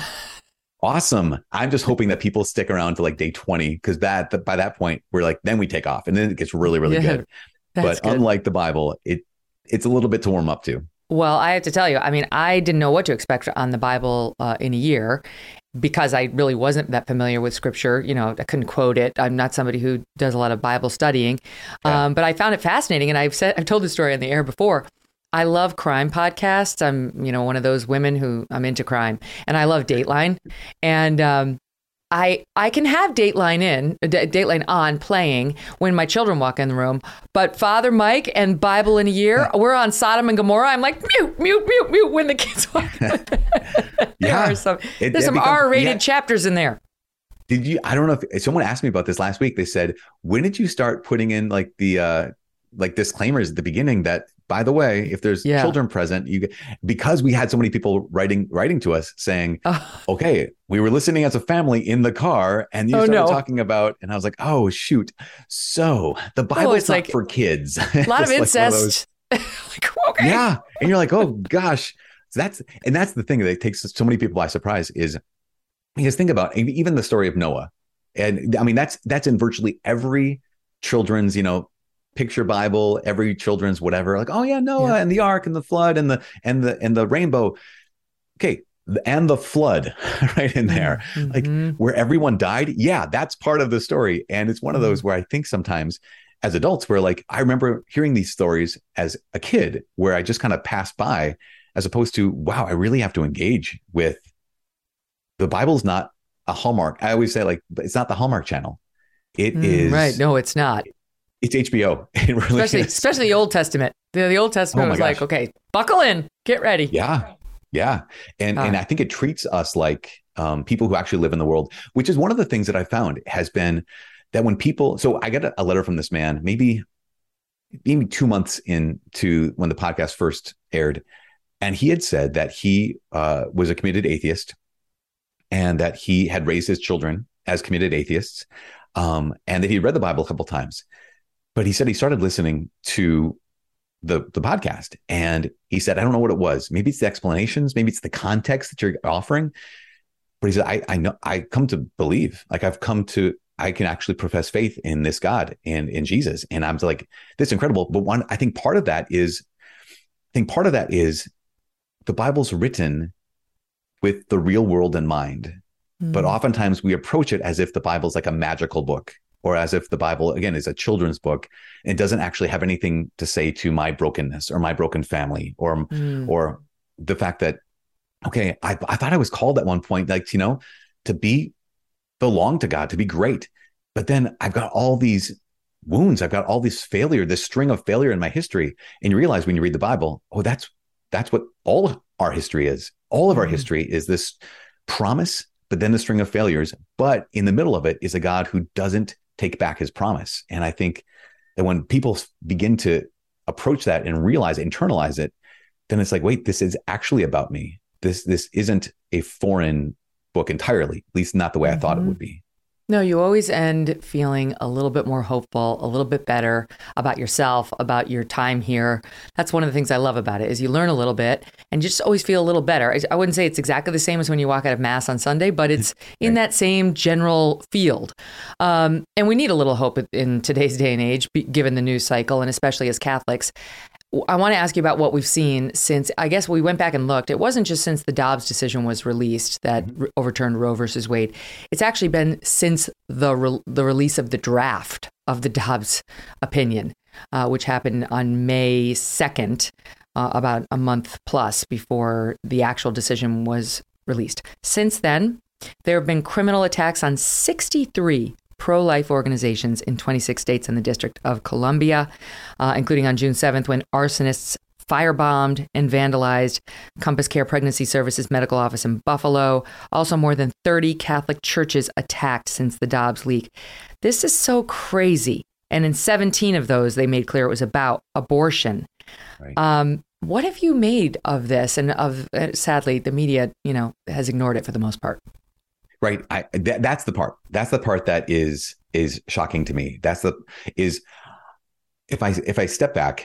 awesome. I'm just hoping that people stick around to like day twenty because that, that by that point, we're like, then we take off and then it gets really, really yeah, good. But good. Unlike the Bible, it it's a little bit to warm up to. Well, I have to tell you, I mean, I didn't know what to expect on the Bible uh, in a year because I really wasn't that familiar with scripture. You know, I couldn't quote it. I'm not somebody who does a lot of Bible studying, yeah. um, but I found it fascinating. And I've said, I've told the story on the air before. I love crime podcasts. I'm, you know, one of those women who I'm into crime, and I love Dateline. And um, I I can have Dateline in, D- Dateline on playing when my children walk in the room. But Father Mike and Bible in a Year, we're on Sodom and Gomorrah. I'm like, mute, mute, mute, mute when the kids walk in. there yeah. are some, it, there's it some becomes, R-rated yeah. chapters in there. Did you, I don't know if someone asked me about this last week. They said, when did you start putting in like the, uh, like disclaimers at the beginning that, by the way, if there's yeah. children present, you because we had so many people writing writing to us saying, oh. okay, we were listening as a family in the car and you oh, started no. talking about, and I was like, oh, shoot. So the Bible's oh, it's not like, for kids. A lot of incest. Like like, okay. Yeah. And you're like, oh, gosh. So that's, and that's the thing that takes so many people by surprise is because think about even the story of Noah. And I mean, that's, that's in virtually every children's, you know, picture Bible, every children's whatever, like, oh yeah, Noah yeah. and the ark and the flood and the and the and the rainbow. Okay, and the flood right in there, mm-hmm. like where everyone died. Yeah, that's part of the story. And it's one of those where I think sometimes as adults, we're like, I remember hearing these stories as a kid where I just kind of passed by, as opposed to, wow, I really have to engage with the Bible's not a Hallmark. I always say, like, it's not the Hallmark Channel. It mm, is right. No, it's not. It's H B O. It really especially, is. especially the Old Testament. The, the Old Testament oh was gosh. like, okay, buckle in, get ready. Yeah. Yeah. And, uh, and I think it treats us like um, people who actually live in the world, which is one of the things that I found has been that when people, so I got a letter from this man, maybe, maybe two months into when the podcast first aired. And he had said that he uh, was a committed atheist and that he had raised his children as committed atheists um, and that he read the Bible a couple of times. But he said he started listening to the the podcast and he said, I don't know what it was. Maybe it's the explanations. Maybe it's the context that you're offering. But he said, I, I know I come to believe, like I've come to, I can actually profess faith in this God and in Jesus. And I'm like, this is incredible. But one, I think part of that is, I think part of that is the Bible's written with the real world in mind. Mm. But oftentimes we approach it as if the Bible's like a magical book. Or as if the Bible, again, is a children's book and doesn't actually have anything to say to my brokenness or my broken family or mm. or the fact that, okay, I, I thought I was called at one point, like, you know, to be, belong to God, to be great. But then I've got all these wounds. I've got all this failure, this string of failure in my history. And you realize when you read the Bible, oh, that's that's what all of our history is. All of mm. our history is this promise, but then the string of failures. But in the middle of it is a God who doesn't take back his promise. And I think that when people begin to approach that and realize, internalize it, then it's like, wait, this is actually about me. This, this isn't a foreign book entirely, at least not the way mm-hmm. I thought it would be. No, you always end feeling a little bit more hopeful, a little bit better about yourself, about your time here. That's one of the things I love about it is you learn a little bit and you just always feel a little better. I wouldn't say it's exactly the same as when you walk out of Mass on Sunday, but it's in that same general field. Um, and we need a little hope in today's day and age, given the news cycle, and especially as Catholics. I want to ask you about what we've seen since, I guess we went back and looked. It wasn't just since the Dobbs decision was released that mm-hmm. re- overturned Roe versus Wade. It's actually been since the re- the release of the draft of the Dobbs opinion, uh, which happened on May second, uh, about a month plus before the actual decision was released. Since then, there have been criminal attacks on sixty-three pro-life organizations in twenty-six states and the District of Columbia, uh, including on June seventh when arsonists firebombed and vandalized Compass Care Pregnancy Services medical office in Buffalo. Also, more than thirty Catholic churches attacked since the Dobbs leak. This is so crazy. And in seventeen of those, they made clear it was about abortion. Right. Um, what have you made of this? And of uh, sadly, the media, you know, has ignored it for the most part. Right. I, that, that's the part. That's the part that is is shocking to me. That's the is if I if I step back,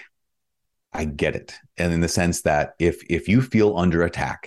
I get it. And in the sense that if if you feel under attack,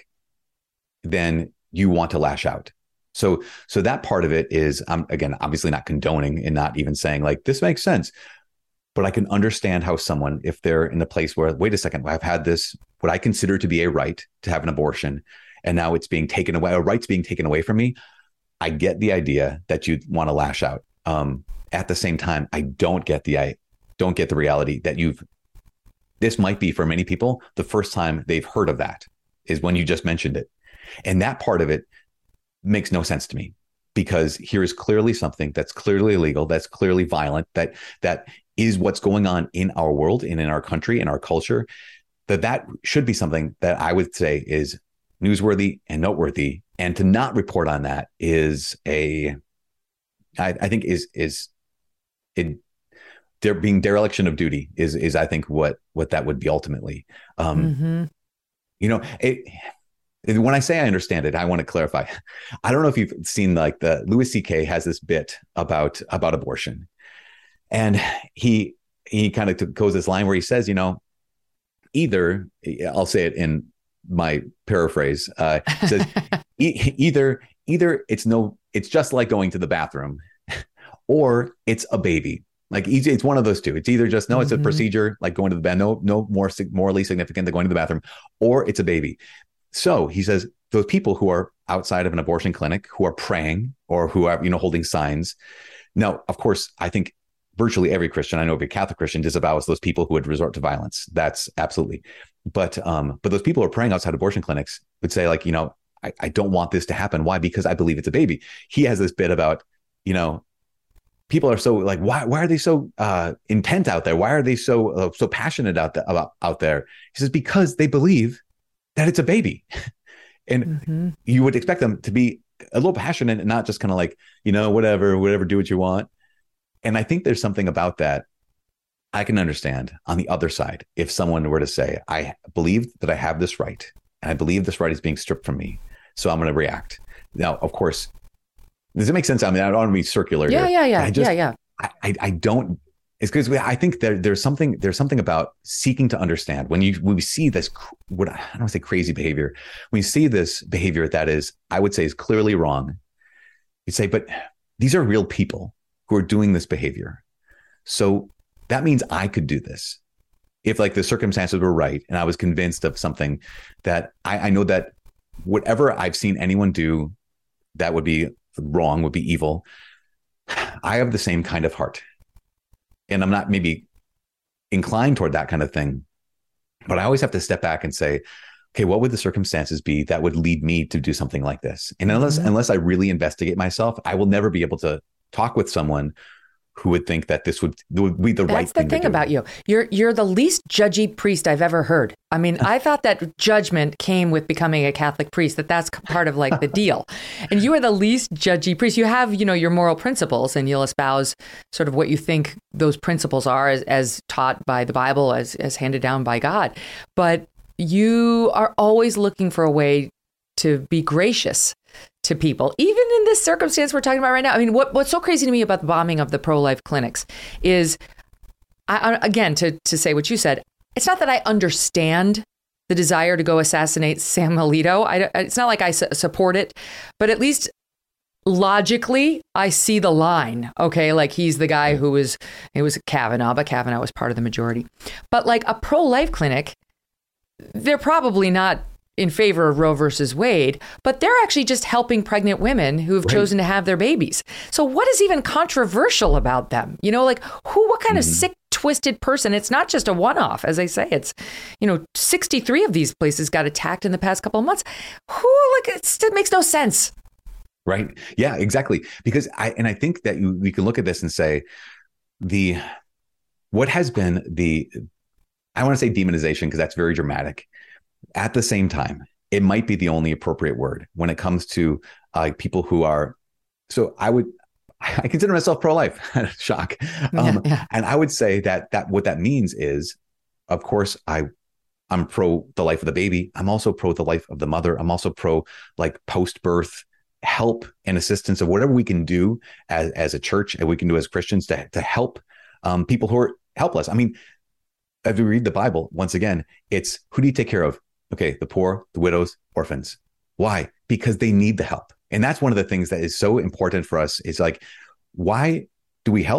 then you want to lash out. So so that part of it is, I'm again, obviously not condoning and not even saying like this makes sense. but I can understand how someone, if they're in a place where, wait a second, I've had this, what I consider to be a right to have an abortion, and now it's being taken away, a right's being taken away from me. I get the idea that you want to lash out. Um, at the same time, I don't get the, I don't get the reality that you've, this might be for many people, the first time they've heard of that is when you just mentioned it. And that part of it makes no sense to me, because here is clearly something that's clearly illegal, that's clearly violent, that that is what's going on in our world and in our country, in our culture, that that should be something that I would say is newsworthy and noteworthy. And to not report on that is a, I, I think is, is it, there being dereliction of duty is, is I think what, what that would be ultimately. Um, mm-hmm. You know, it, it, when I say I understand it, I want to clarify. I don't know if you've seen, like, the Louis C K has this bit about, about abortion. And he he kind of goes this line where he says, you know, either, I'll say it in my paraphrase, uh, says e- either either it's no, it's just like going to the bathroom, or it's a baby. Like, it's one of those two. It's either just no, it's mm-hmm. a procedure like going to the bath, no no more morally significant than going to the bathroom, or it's a baby. So he says those people who are outside of an abortion clinic, who are praying or who are, you know, holding signs. Now, of course, I think virtually every Christian, I know every Catholic Christian, disavows those people who would resort to violence. That's absolutely. But um, but those people who are praying outside abortion clinics would say, like, you know, I, I don't want this to happen. Why? Because I believe it's a baby. He has this bit about, you know, people are so like, why why are they so uh, intent out there? Why are they so uh, so passionate out there about out there? He says, because they believe that it's a baby. And mm-hmm. you would expect them to be a little passionate and not just kind of like, you know, whatever, whatever, do what you want. And I think there's something about that I can understand on the other side. If someone were to say, I believe that I have this right, and I believe this right is being stripped from me, so I'm going to react. Now, of course, does it make sense? I mean, I don't want to be circular yeah, here. Yeah, yeah, I just, yeah, yeah. I, I, I don't. It's because I think there, there's something there's something about seeking to understand when you when we see this, what I don't want to say crazy behavior. When you see this behavior that is, I would say, is clearly wrong, you say, but these are real people who are doing this behavior. So that means I could do this. If, like, the circumstances were right and I was convinced of something that I, I know that whatever I've seen anyone do that would be wrong, would be evil, I have the same kind of heart. And I'm not maybe inclined toward that kind of thing, but I always have to step back and say, okay, what would the circumstances be that would lead me to do something like this? And unless, mm-hmm. unless I really investigate myself, I will never be able to talk with someone who would think that this would, would be the That's right thing. That's the thing about you. You're you're the least judgy priest I've ever heard. I mean, I thought that judgment came with becoming a Catholic priest, that that's part of, like, the deal. And you are the least judgy priest. You have, you know, your moral principles, and you'll espouse sort of what you think those principles are as, as taught by the Bible, as, as handed down by God. But you are always looking for a way to be gracious to people, even in this circumstance we're talking about right now. I mean, what what's so crazy to me about the bombing of the pro-life clinics is, I, again, to to say what you said, it's not that I understand the desire to go assassinate Sam Alito. I, it's not like I su- support it, but at least logically, I see the line. Okay, like, he's the guy who was, it was Kavanaugh, but Kavanaugh was part of the majority. But, like, a pro-life clinic, they're probably not in favor of Roe versus Wade, but they're actually just helping pregnant women who have right. chosen to have their babies. So what is even controversial about them? You know, like, who, what kind mm-hmm. of sick, twisted person? It's not just a one-off, as I say. It's, you know, sixty-three of these places got attacked in the past couple of months. Who, like, it's, it makes no sense. Right. Yeah, exactly. Because I, and I think that you, we can look at this and say the, what has been the, I want to say demonization, because that's very dramatic. At the same time, it might be the only appropriate word when it comes to uh, people who are, so I would, I consider myself pro-life, shock. Um, yeah, yeah. And I would say that that what that means is, of course, I, I'm pro the life of the baby. I'm also pro the life of the mother. I'm also pro, like, post-birth help and assistance of whatever we can do as, as a church and we can do as Christians to, to help um, people who are helpless. I mean, if we read the Bible, once again, it's who do you take care of? Okay, the poor, the widows, orphans. Why? Because they need the help. And that's one of the things that is so important for us is, like, why do we help?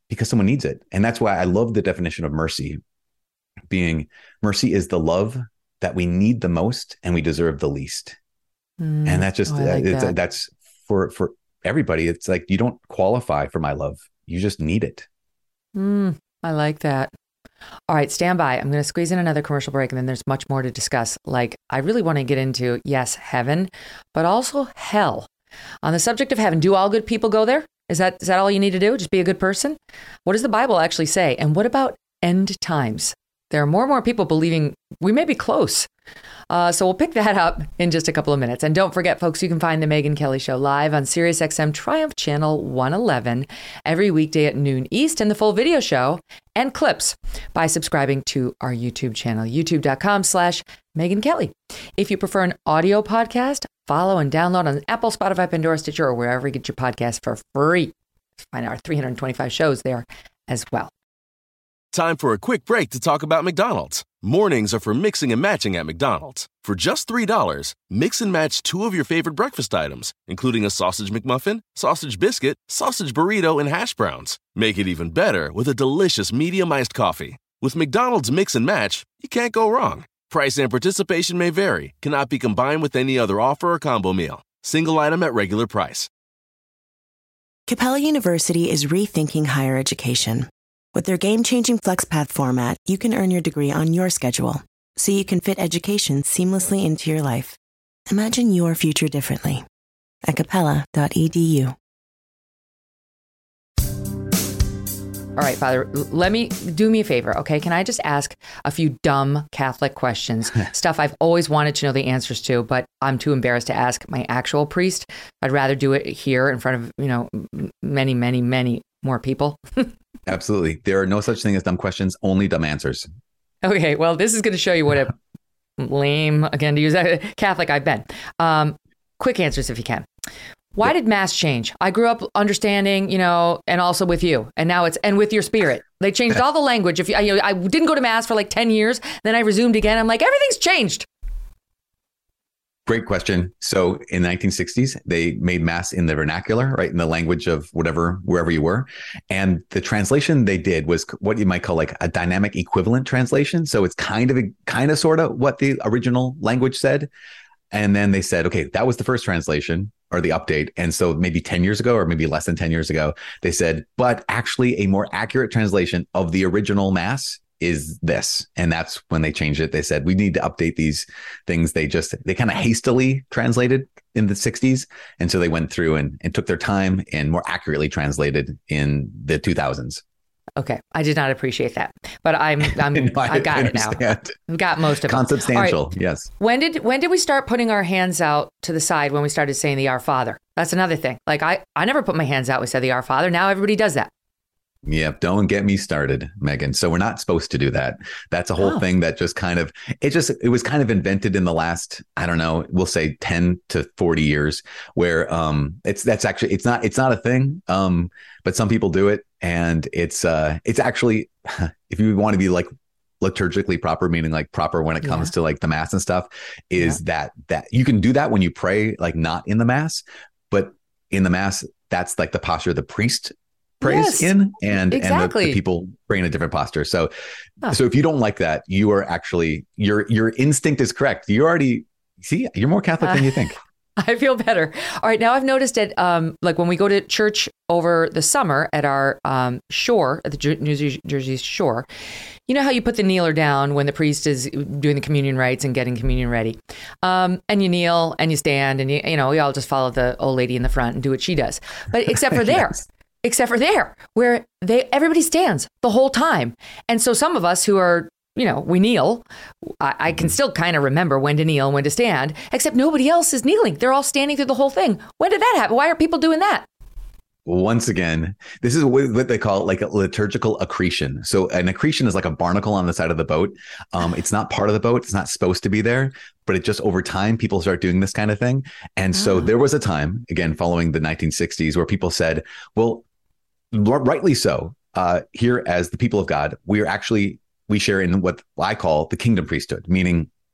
because someone needs it. And that's why I love the definition of mercy being mercy is the love that we need the most and we deserve the least. Mm, and that's just, oh, like it's, that. that's for, for everybody. It's like, you don't qualify for my love. You just need it. Mm, I like that. All right, stand by. I'm going to squeeze in another commercial break, and then there's much more to discuss. Like, I really want to get into, yes, heaven, but also hell. On the subject of heaven, do all good people go there? Is that is that all you need to do? Just be a good person? What does the Bible actually say? And what about end times? There are more and more people believing we may be close. Uh, so we'll pick that up in just a couple of minutes. And don't forget, folks, you can find The Megyn Kelly Show live on SiriusXM Triumph Channel one eleven every weekday at noon East, and the full video show and clips by subscribing to our YouTube channel, youtube.com slash Megyn Kelly. If you prefer an audio podcast, follow and download on Apple, Spotify, Pandora, Stitcher, or wherever you get your podcast for free. Find our three hundred twenty-five shows there as well. Time for a quick break to talk about McDonald's. Mornings are for mixing and matching at McDonald's. For just three dollars, mix and match two of your favorite breakfast items, including a sausage McMuffin, sausage biscuit, sausage burrito, and hash browns. Make it even better with a delicious medium iced coffee. With McDonald's Mix and Match, you can't go wrong. Price and participation may vary. Cannot be combined with any other offer or combo meal. Single item at regular price. Capella University is rethinking higher education. With their game-changing FlexPath format, you can earn your degree on your schedule, so you can fit education seamlessly into your life. Imagine your future differently at capella dot e d u. All right, Father, let me, do me a favor, okay? Can I just ask a few dumb Catholic questions? Stuff I've always wanted to know the answers to, but I'm too embarrassed to ask my actual priest. I'd rather do it here in front of, you know, many, many, many more people. Absolutely. There are no such thing as dumb questions, only dumb answers. Okay, well, this is going to show you what a lame, again, to use that, Catholic I've been. Um, quick answers if you can. Why did Mass change? I grew up understanding, you know, and also with you, and now it's, and with your spirit. They changed all the language. If you, you know, I didn't go to Mass for like ten years, then I resumed again. I'm like, everything's changed. Great question. So in the nineteen sixties, they made Mass in the vernacular, right? In the language of whatever, wherever you were. And the translation they did was what you might call like a dynamic equivalent translation. So it's kind of, kind of, sort of what the original language said. And then they said, okay, that was the first translation or the update. And so maybe ten years ago, or maybe less than ten years ago, they said, but actually a more accurate translation of the original Mass is this. And that's when they changed it. They said, we need to update these things. They just, they kind of hastily translated in the sixties. And so they went through and, and took their time and more accurately translated in the two thousands. Okay. I did not appreciate that, but I'm, I'm, no, I, I got I it now. I've got most of it. Consubstantial. Right. Yes. When did, when did we start putting our hands out to the side when we started saying the Our Father? That's another thing. Like I, I never put my hands out. We said the Our Father. Now everybody does that. Yep. Don't get me started, Megyn. So we're not supposed to do that. That's a whole oh. thing that just kind of, it just, it was kind of invented in the last, I don't know, we'll say ten to forty years where um, it's, that's actually, it's not, it's not a thing. Um, but some people do it. And it's, uh, it's actually, if you want to be like liturgically proper, meaning like proper when it comes yeah. to like the Mass and stuff, is yeah. that, that you can do that when you pray, like not in the Mass, but in the Mass, that's like the posture the priest prays yes, in and exactly. and the, the people pray in a different posture. So huh. so if you don't like that, you are actually, your your instinct is correct. You already see, you're more Catholic uh, than you think. I feel better. All right. Now I've noticed it, um, like when we go to church over the summer at our um, shore, at the New Jersey shore, you know how you put the kneeler down when the priest is doing the communion rites and getting communion ready. Um, and you kneel and you stand and, you, you know, we all just follow the old lady in the front and do what she does. But except for there. yes. Except for there, where they everybody stands the whole time. And so some of us who are, you know, we kneel. I, I can still kind of remember when to kneel and when to stand, except nobody else is kneeling. They're all standing through the whole thing. When did that happen? Why are people doing that? Once again, this is what they call like a liturgical accretion. So an accretion is like a barnacle on the side of the boat. Um, it's not part of the boat. It's not supposed to be there, but it just over time, people start doing this kind of thing. And oh. so there was a time, again, following the nineteen sixties, where people said, well, rightly so, uh, here as the people of God, we are actually, we share in what I call the kingdom priesthood, meaning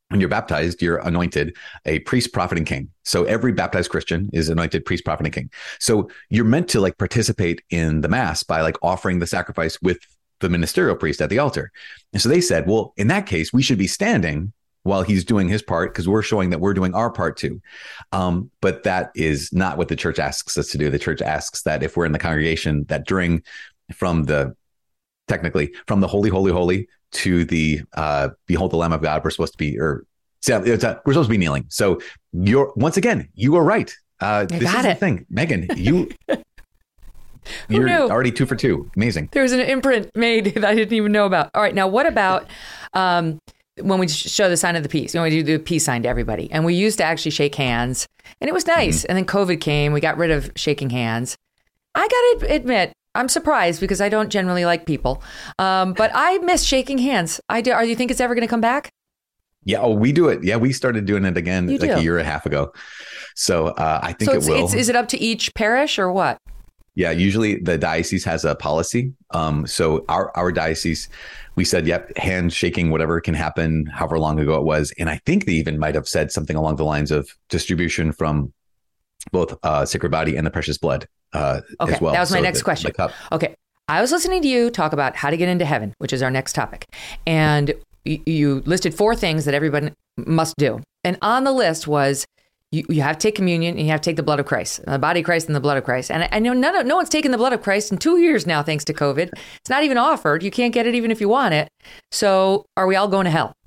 when you're baptized, you're anointed a priest, prophet, and king. So every baptized Christian is anointed priest, prophet, and king. So you're meant to like participate in the mass by like offering the sacrifice with the ministerial priest at the altar. And so they said, well, in that case, we should be standing while he's doing his part because we're showing that we're doing our part too. Um, but that is not what the church asks us to do. The church asks that if we're in the congregation, that during from the technically from the holy, holy, holy to the uh, behold the Lamb of God, we're supposed to be, or it's a, we're supposed to be kneeling. So you're once again, you are right. Uh, I this got is it. the thing, Megan. You you're knew? already two for two. Amazing. There was an imprint made that I didn't even know about. All right, now what about um, when we show the sign of the peace? You know, we do the peace sign to everybody, and we used to actually shake hands, and it was nice. Mm-hmm. And then COVID came, we got rid of shaking hands. I got to admit, I'm surprised because I don't generally like people, um, but I miss shaking hands. I do. Are you think it's ever going to come back? Yeah, oh, we do it. Yeah, we started doing it again You like do. a year and a half ago. So uh, I think so it it's, will. It's, is it up to each parish or what? Yeah, usually the diocese has a policy. Um, so our our diocese, we said, yep, handshaking, whatever can happen, however long ago it was. And I think they even might have said something along the lines of distribution from both uh, Sacred Body and the Precious Blood uh, Okay, as well. that was my So next the- question. the cup. Okay, I was listening to you talk about how to get into heaven, which is our next topic. And y- you listed four things that everybody must do. And on the list was you, you have to take communion and you have to take the blood of Christ, the body of Christ and the blood of Christ. And I, I know none of, no one's taken the blood of Christ in two years now, thanks to COVID. It's not even offered. You can't get it even if you want it. So are we all going to hell?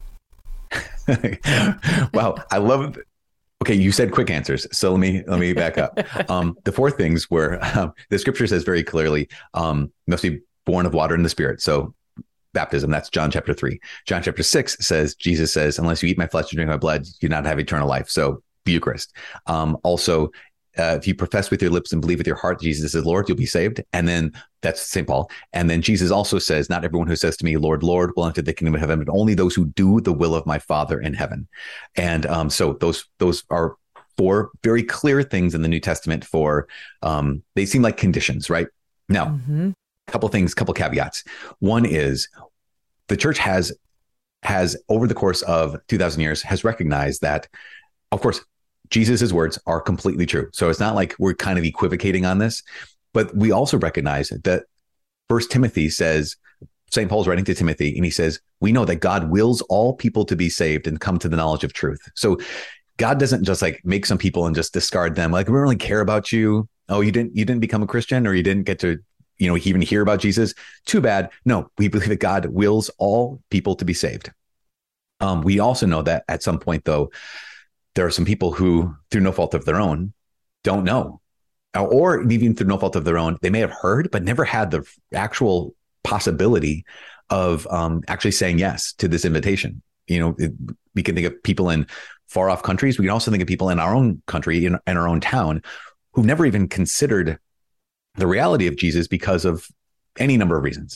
Wow, I love it. Okay, you said quick answers, so let me let me back up. Um, the four things were um, the scripture says very clearly, um, you must be born of water and the Spirit. So baptism, that's John chapter three. John chapter six says, Jesus says, unless you eat my flesh and drink my blood, you do not have eternal life. So the Eucharist. Um, also, uh, if you profess with your lips and believe with your heart Jesus is Lord, you'll be saved. And then that's Saint Paul. And then Jesus also says, not everyone who says to me, Lord, Lord, will enter the kingdom of heaven, but only those who do the will of my Father in heaven. And um, so those those are four very clear things in the New Testament for, um, they seem like conditions, right? Now, Mm-hmm. couple things, couple caveats. One is the church has, has over the course of two thousand years, has recognized that, of course, Jesus's words are completely true. So it's not like we're kind of equivocating on this, but we also recognize that First Timothy says, Saint Paul's writing to Timothy, and he says, we know that God wills all people to be saved and come to the knowledge of truth. So God doesn't just like make some people and just discard them. Like, we don't really care about you. Oh, you didn't, you didn't become a Christian, or you didn't get to, you know, even hear about Jesus. Too bad. No, we believe that God wills all people to be saved. Um, we also know that at some point, though, there are some people who, through no fault of their own, don't know, or even through no fault of their own, they may have heard, but never had the actual possibility of um, actually saying yes to this invitation. You know, it, we can think of people in far off countries. We can also think of people in our own country, in, in our own town, who've never even considered the reality of Jesus because of any number of reasons.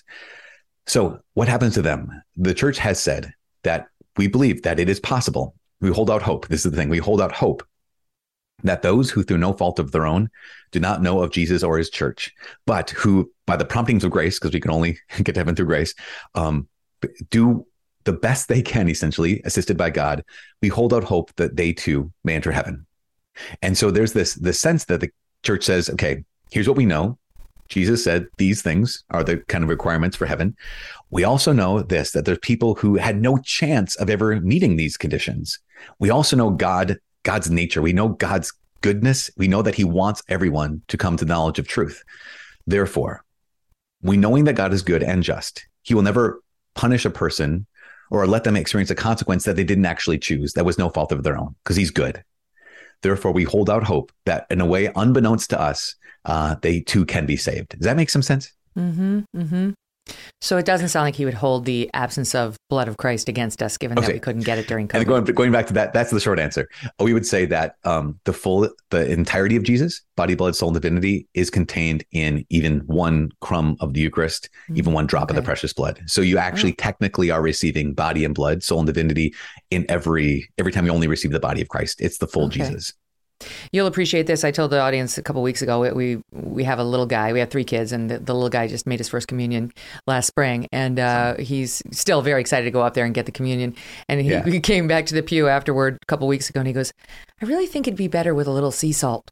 So what happens to them? The church has said that we believe that it is possible. We hold out hope. This is the thing. We hold out hope that those who, through no fault of their own, do not know of Jesus or his church, but who, by the promptings of grace, because we can only get to heaven through grace, um, do the best they can, essentially, assisted by God, we hold out hope that they too may enter heaven. And so there's this, this sense that the church says, okay, here's what we know. Jesus said these things are the kind of requirements for heaven. We also know this, that there's people who had no chance of ever meeting these conditions. We also know God, God's nature. We know God's goodness. We know that he wants everyone to come to the knowledge of truth. Therefore, we knowing that God is good and just, he will never punish a person or let them experience a consequence that they didn't actually choose. That was no fault of their own, because he's good. Therefore, we hold out hope that in a way, unbeknownst to us, uh, they too can be saved. Does that make some sense? Mm-hmm. Mm-hmm. So it doesn't sound like he would hold the absence of blood of Christ against us, given Okay. that we couldn't get it during COVID. And going, going back to that, that's the short answer. We would say that um, the full, the entirety of Jesus, body, blood, soul, and divinity, is contained in even one crumb of the Eucharist, mm-hmm. even one drop okay. of the precious blood. So you actually oh. technically are receiving body and blood, soul and divinity in every every time you only receive the body of Christ. It's the full okay. Jesus. You'll appreciate this. I told the audience a couple weeks ago, we, we we have a little guy. We have three kids, and the, the little guy just made his first communion last spring. And uh, he's still very excited to go up there and get the communion. And he, yeah. he came back to the pew afterward a couple weeks ago, and he goes, I really think it'd be better with a little sea salt.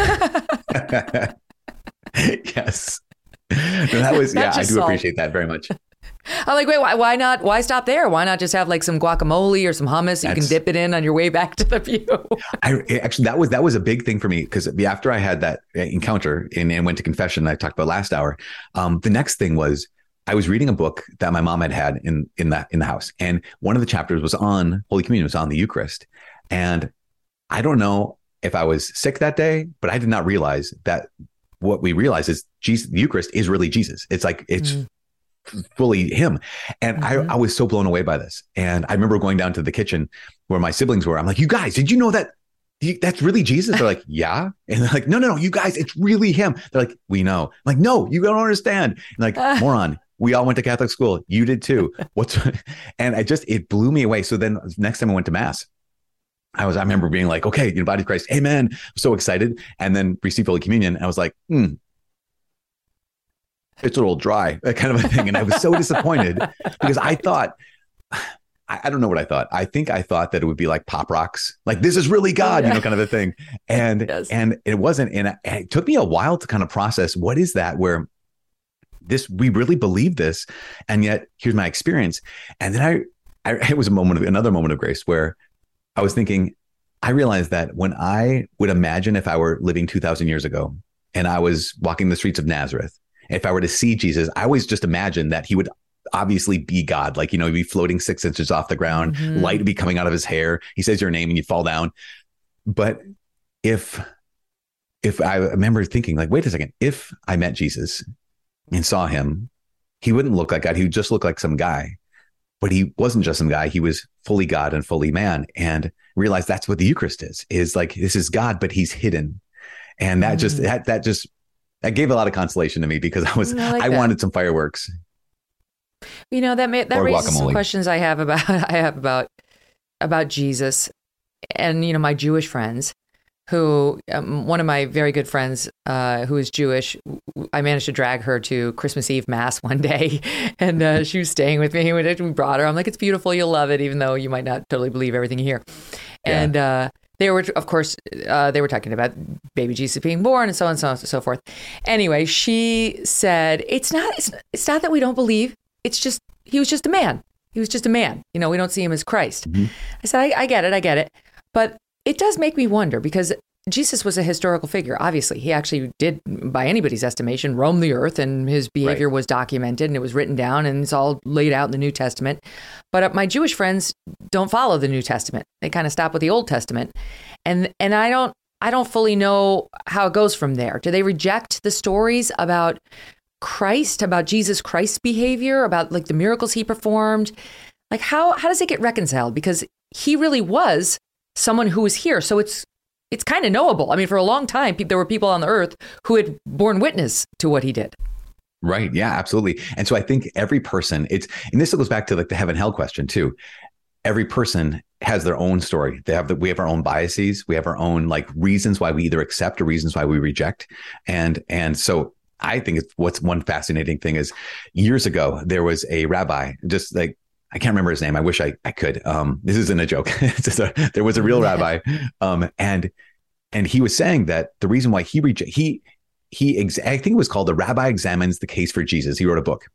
Yes. No, that was, yeah, I do salt. appreciate that very much. I'm like, wait, why, why not? Why stop there? Why not just have like some guacamole or some hummus that you can dip it in on your way back to the pew? I actually, that was, that was a big thing for me, because after I had that encounter and, and went to confession, I talked about last hour. Um, the next thing was I was reading a book that my mom had had in, in that, in the house. And one of the chapters was on Holy Communion, was on the Eucharist. And I don't know if I was sick that day, but I did not realize that what we realize is Jesus, the Eucharist is really Jesus. It's like, it's mm. fully him. And mm-hmm. I, I was so blown away by this. And I remember going down to the kitchen where my siblings were. I'm like, you guys, did you know that that's really Jesus? They're like, yeah. And they're like, no, no, no, you guys, it's really him. They're like, we know. I'm like, no, you don't understand. And like, moron, we all went to Catholic school. You did too. What's, and I just, it blew me away. So then next time I went to mass, I was, I remember being like, okay, you know, body of Christ, amen. I'm so excited. And then received Holy Communion. I was like, hmm, it's a little dry, that kind of a thing. And I was so disappointed, because I thought, I, I don't know what I thought. I think I thought that it would be like Pop Rocks, like this is really God, oh, yeah. you know, kind of a thing. And, yes. and it wasn't. And it took me a while to kind of process, what is that, where this, we really believe this. And yet here's my experience. And then I, I it was a moment of, another moment of grace where I was thinking, I realized that when I would imagine if I were living two thousand years ago and I was walking the streets of Nazareth, if I were to see Jesus, I always just imagined that he would obviously be God. Like, you know, he'd be floating six inches off the ground, mm-hmm. light would be coming out of his hair. He says your name and you fall down. But if, if I remember thinking like, wait a second, if I met Jesus and saw him, he wouldn't look like God. He would just look like some guy. But he wasn't just some guy. He was fully God and fully man, and realized that's what the Eucharist is, is like, this is God, but he's hidden. And that mm. just, that, that just, that gave a lot of consolation to me, because I was, I, like I wanted some fireworks. You know, that may, that or raises guacamole. Some questions I have about, I have about, about Jesus and, you know, my Jewish friends who, um, one of my very good friends, uh, who is Jewish, I managed to drag her to Christmas Eve Mass one day, and uh, she was staying with me. We brought her. I'm like, it's beautiful. You'll love it, even though you might not totally believe everything you hear. Yeah. And uh, they were, of course, uh, they were talking about baby Jesus being born and so on and so on and so forth. Anyway, she said, it's not, it's, it's not that we don't believe. It's just, he was just a man. He was just a man. You know, we don't see him as Christ. Mm-hmm. I said, I, I get it. I get it. But it does make me wonder, because Jesus was a historical figure. Obviously, he actually did, by anybody's estimation, roam the earth, and his behavior right. was documented, and it was written down, and it's all laid out in the New Testament. But uh, my Jewish friends don't follow the New Testament. They kind of stop with the Old Testament. And and I don't I don't fully know how it goes from there. Do they reject the stories about Christ, about Jesus Christ's behavior, about like the miracles he performed? Like how how does it get reconciled? Because he really was someone who was here. So it's it's kind of knowable. I mean, for a long time, there were people on the earth who had borne witness to what he did. Right. Yeah, absolutely. And so I think every person, it's, and this goes back to like the heaven hell question too. Every person has their own story. They have the, we have our own biases. We have our own like reasons why we either accept or reasons why we reject. And, and so I think it's what's one fascinating thing is years ago, there was a rabbi, just like, I can't remember his name. I wish I, I could. Um, this isn't a joke. It's just a, there was a real rabbi. Um, and, and he was saying that the reason why he reject, he, he, ex- I think it was called The Rabbi Examines the Case for Jesus. He wrote a book.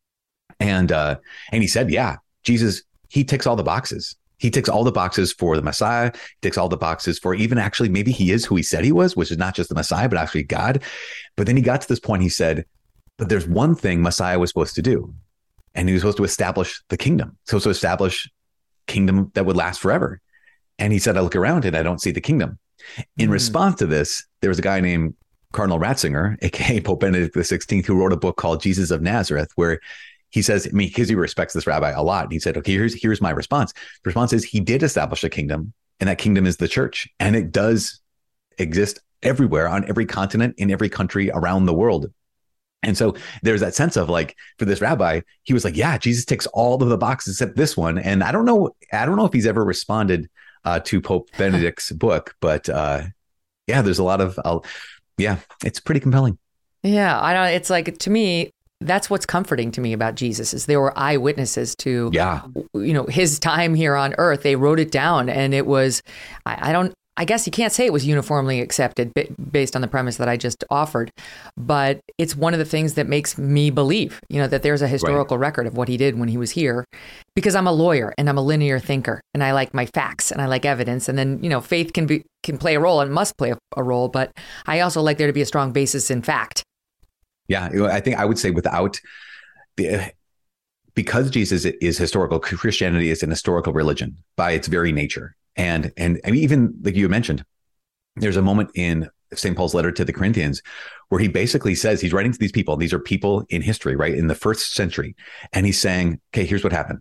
And, uh, and he said, yeah, Jesus, he ticks all the boxes. He ticks all the boxes for the Messiah. He ticks all the boxes for even actually, maybe he is who he said he was, which is not just the Messiah, but actually God. But then he got to this point, he said, but there's one thing Messiah was supposed to do. And he was supposed to establish the kingdom. So to establish kingdom that would last forever. And he said, I look around and I don't see the kingdom. In mm. response to this, there was a guy named Cardinal Ratzinger, A K A Pope Benedict the sixteenth, who wrote a book called Jesus of Nazareth, where he says, I mean, because he respects this rabbi a lot. He said, okay, here's, here's my response. The response is he did establish a kingdom, and that kingdom is the church. And it does exist everywhere on every continent, in every country around the world. And so there's that sense of like, for this rabbi, he was like, yeah, Jesus ticks all of the boxes except this one. And I don't know, I don't know if he's ever responded uh, to Pope Benedict's book, but uh, yeah, there's a lot of, uh, yeah, it's pretty compelling. Yeah, I don't. It's like, to me, that's what's comforting to me about Jesus is there were eyewitnesses to, yeah, you know, his time here on earth. They wrote it down, and it was, I, I don't, I guess you can't say it was uniformly accepted based on the premise that I just offered, but it's one of the things that makes me believe, you know, that there's a historical right. record of what he did when he was here, because I'm a lawyer and I'm a linear thinker and I like my facts and I like evidence. And then, you know, faith can be, can play a role and must play a, a role, but I also like there to be a strong basis in fact. Yeah, I think I would say without the, because Jesus is historical, Christianity is an historical religion by its very nature. And, and I mean, even like you mentioned, there's a moment in Saint Paul's letter to the Corinthians where he basically says, he's writing to these people. These are people in history, right? In the first century. And he's saying, okay, here's what happened.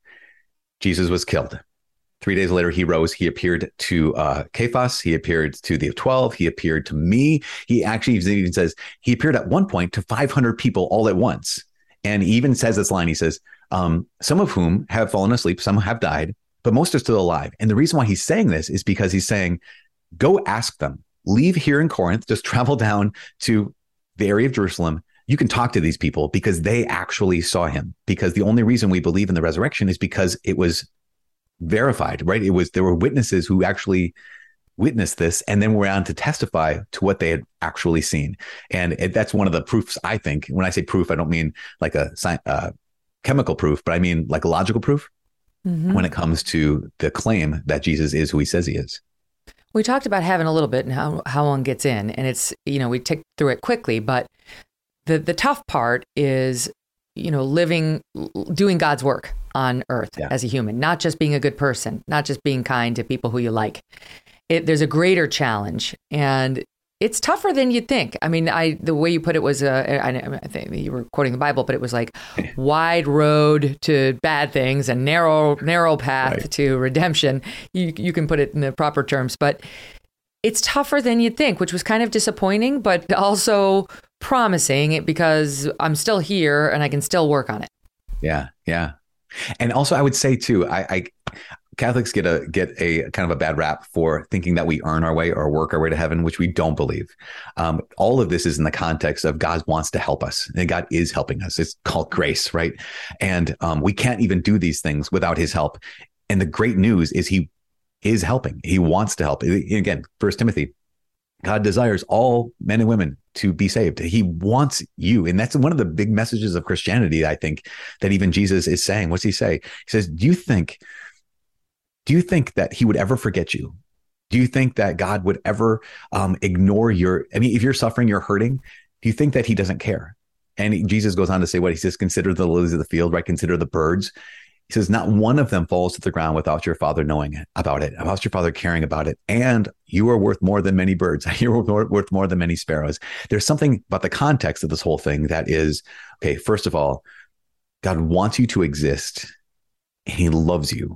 Jesus was killed. Three days later, he rose. He appeared to uh, Cephas. He appeared to the twelve. He appeared to me. He actually even says he appeared at one point to five hundred people all at once. And he even says this line. He says, um, some of whom have fallen asleep, some have died, but most are still alive. And the reason why he's saying this is because he's saying, go ask them, leave here in Corinth, just travel down to the area of Jerusalem. You can talk to these people because they actually saw him, because the only reason we believe in the resurrection is because it was verified, right? It was, there were witnesses who actually witnessed this and then were on to testify to what they had actually seen. And it, that's one of the proofs, I think. When I say proof, I don't mean like a uh, chemical proof, but I mean like a logical proof mm-hmm. when it comes to the claim that Jesus is who he says he is. We talked about heaven a little bit and how, how one gets in, and it's, you know, we ticked through it quickly, but the, the tough part is, you know, living, doing God's work on earth yeah. as a human, not just being a good person, not just being kind to people who you like. It, there's a greater challenge, and it's tougher than you'd think. I mean, I the way you put it was, uh, I, I think you were quoting the Bible, but it was like wide road to bad things and narrow narrow path right. to redemption. You you can put it in the proper terms, but it's tougher than you'd think, which was kind of disappointing, but also promising it because I'm still here and I can still work on it. Yeah, yeah. And also, I would say too, I, I Catholics get a get a kind of a bad rap for thinking that we earn our way or work our way to heaven, which we don't believe. Um, all of this is in the context of God wants to help us, and God is helping us. It's called grace, right? And um, we can't even do these things without His help. And the great news is He is helping. He wants to help. Again, First Timothy, God desires all men and women to be saved. He wants you. And that's one of the big messages of Christianity, I think, that even Jesus is saying. What's he say? He says, do you think, do you think that he would ever forget you? Do you think that God would ever um, ignore your, I mean, if you're suffering, you're hurting, do you think that he doesn't care? And he, Jesus goes on to say what? He says, consider the lilies of the field, right? Consider the birds. He says, not one of them falls to the ground without your Father knowing it, about it, about your Father caring about it. And you are worth more than many birds. You're worth more than many sparrows. There's something about the context of this whole thing that is, okay, first of all, God wants you to exist and he loves you.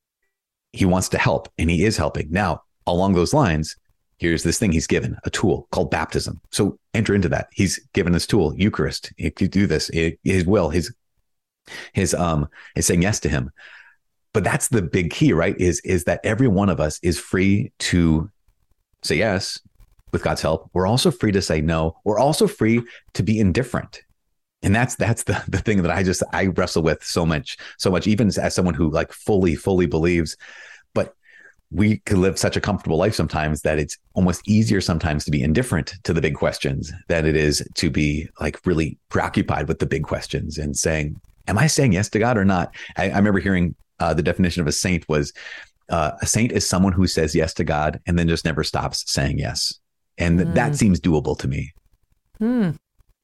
He wants to help and he is helping. Now, along those lines, here's this thing he's given, a tool called baptism. So enter into that. He's given this tool, Eucharist. He can do this, his will, his His um is saying yes to him. But that's the big key, right? Is is that every one of us is free to say yes with God's help. We're also free to say no. We're also free to be indifferent. And that's that's the, the thing that I just I wrestle with so much, so much, even as someone who like fully, fully believes. But we can live such a comfortable life sometimes that it's almost easier sometimes to be indifferent to the big questions than it is to be like really preoccupied with the big questions and saying, am I saying yes to God or not? I, I remember hearing uh, the definition of a saint was uh, a saint is someone who says yes to God and then just never stops saying yes. And th- mm. that seems doable to me. Hmm.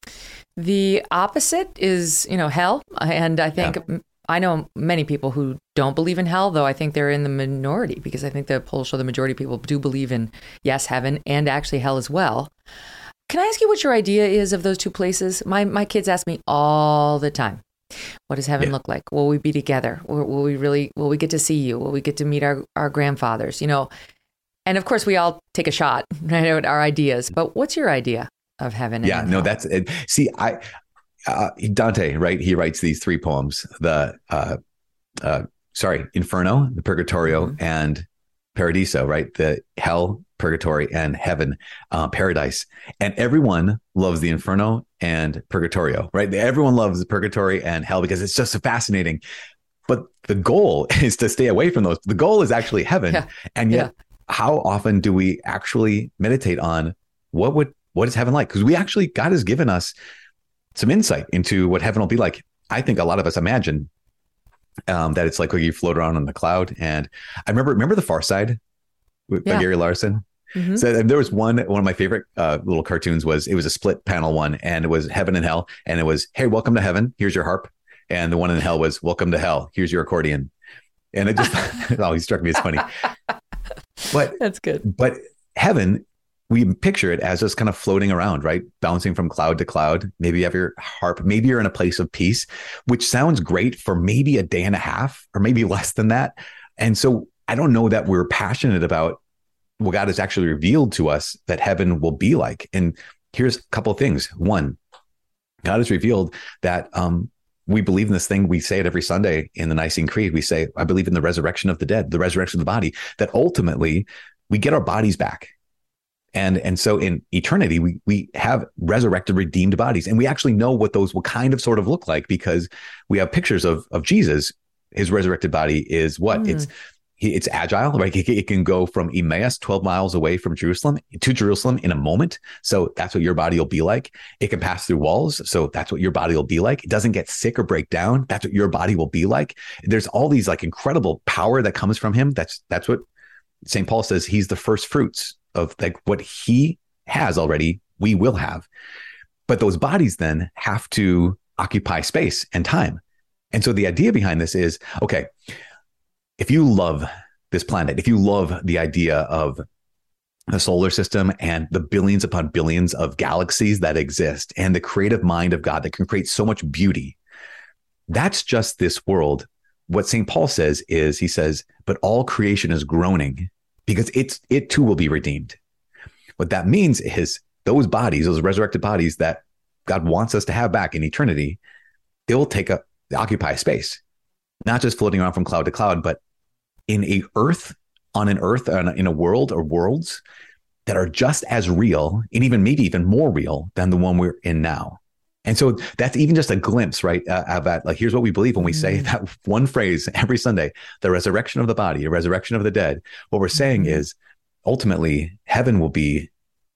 The opposite is, you know, hell. And I think yeah. I know many people who don't believe in hell, though I think they're in the minority because I think the polls show the majority of people do believe in, yes, heaven and actually hell as well. Can I ask you what your idea is of those two places? My my kids ask me all the time. What does heaven yeah. look like? Will we be together? Will, will we really, will we get to see you? Will we get to meet our, our grandfathers? You know, and of course we all take a shot, right, at our ideas, but what's your idea of heaven? Yeah, and no, hell? that's it. See, I, uh, Dante, right. He writes these three poems, the, uh, uh, sorry, Inferno, the Purgatorio, mm-hmm. and paradiso, right? The hell, purgatory, and heaven, uh, paradise. And everyone loves the inferno and purgatorio, right? Everyone loves purgatory and hell because it's just so fascinating. But the goal is to stay away from those. The goal is actually heaven. Yeah. And yet, yeah. how often do we actually meditate on what would what is heaven like? Because we actually, God has given us some insight into what heaven will be like. I think a lot of us imagine um, that it's like when you float around on the cloud. And I remember, remember The Far Side with yeah. Gary Larson? Mm-hmm. So there was one, one of my favorite uh, little cartoons was, it was a split panel one, and it was heaven and hell. And it was, hey, welcome to heaven. Here's your harp. And the one in hell was, welcome to hell. Here's your accordion. And it just, it always struck me as funny. But that's good. But heaven, we picture it as just kind of floating around, right? Bouncing from cloud to cloud. Maybe you have your harp. Maybe you're in a place of peace, which sounds great for maybe a day and a half or maybe less than that. And so I don't know that we're passionate about what God has actually revealed to us that heaven will be like. And here's a couple of things. One, God has revealed that um, we believe in this thing. We say it every Sunday in the Nicene Creed. We say, I believe in the resurrection of the dead, the resurrection of the body, that ultimately we get our bodies back. And, and so in eternity, we, we have resurrected, redeemed bodies. And we actually know what those will kind of sort of look like because we have pictures of, of Jesus. His resurrected body is what? Mm. It's It's agile, right? It, it can go from Emmaus, twelve miles away from Jerusalem, to Jerusalem in a moment. So that's what your body will be like. It can pass through walls. So that's what your body will be like. It doesn't get sick or break down. That's what your body will be like. There's all these like incredible power that comes from him. That's that's what Saint Paul says. He's the first fruits of like what he has already, we will have. But those bodies then have to occupy space and time. And so the idea behind this is, okay, if you love this planet, if you love the idea of the solar system and the billions upon billions of galaxies that exist and the creative mind of God that can create so much beauty, that's just this world. What Saint Paul says is, he says, but all creation is groaning because it's it too will be redeemed. What that means is those bodies, those resurrected bodies that God wants us to have back in eternity, they will take up, occupy space, not just floating around from cloud to cloud, but in a earth, on an earth, in a world or worlds that are just as real and even maybe even more real than the one we're in now. And so that's even just a glimpse, right? Uh, of that, like, here's what we believe when we say that one phrase every Sunday, the resurrection of the body, the resurrection of the dead. What we're saying mm-hmm. is ultimately heaven will be,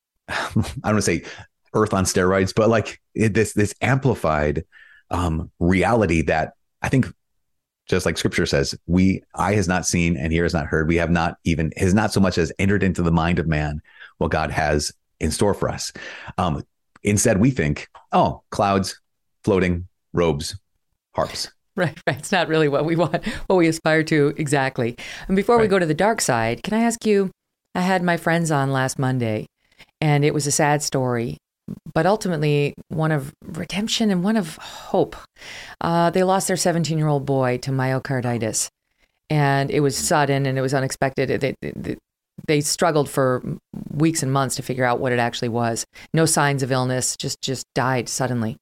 I don't want to say earth on steroids, but like it, this, this amplified um, reality that I think, just like scripture says, we, eye has not seen and ear has not heard. We have not even, has not so much as entered into the mind of man what God has in store for us. Um, instead, we think, oh, clouds, floating, robes, harps. Right, right. It's not really what we want, what we aspire to exactly. And before right. we go to the dark side, can I ask you, I had my friends on last Monday and it was a sad story, but ultimately one of redemption and one of hope. Uh, they lost their seventeen-year-old boy to myocarditis, and it was sudden and it was unexpected. They, they, they struggled for weeks and months to figure out what it actually was. No signs of illness, just just died suddenly.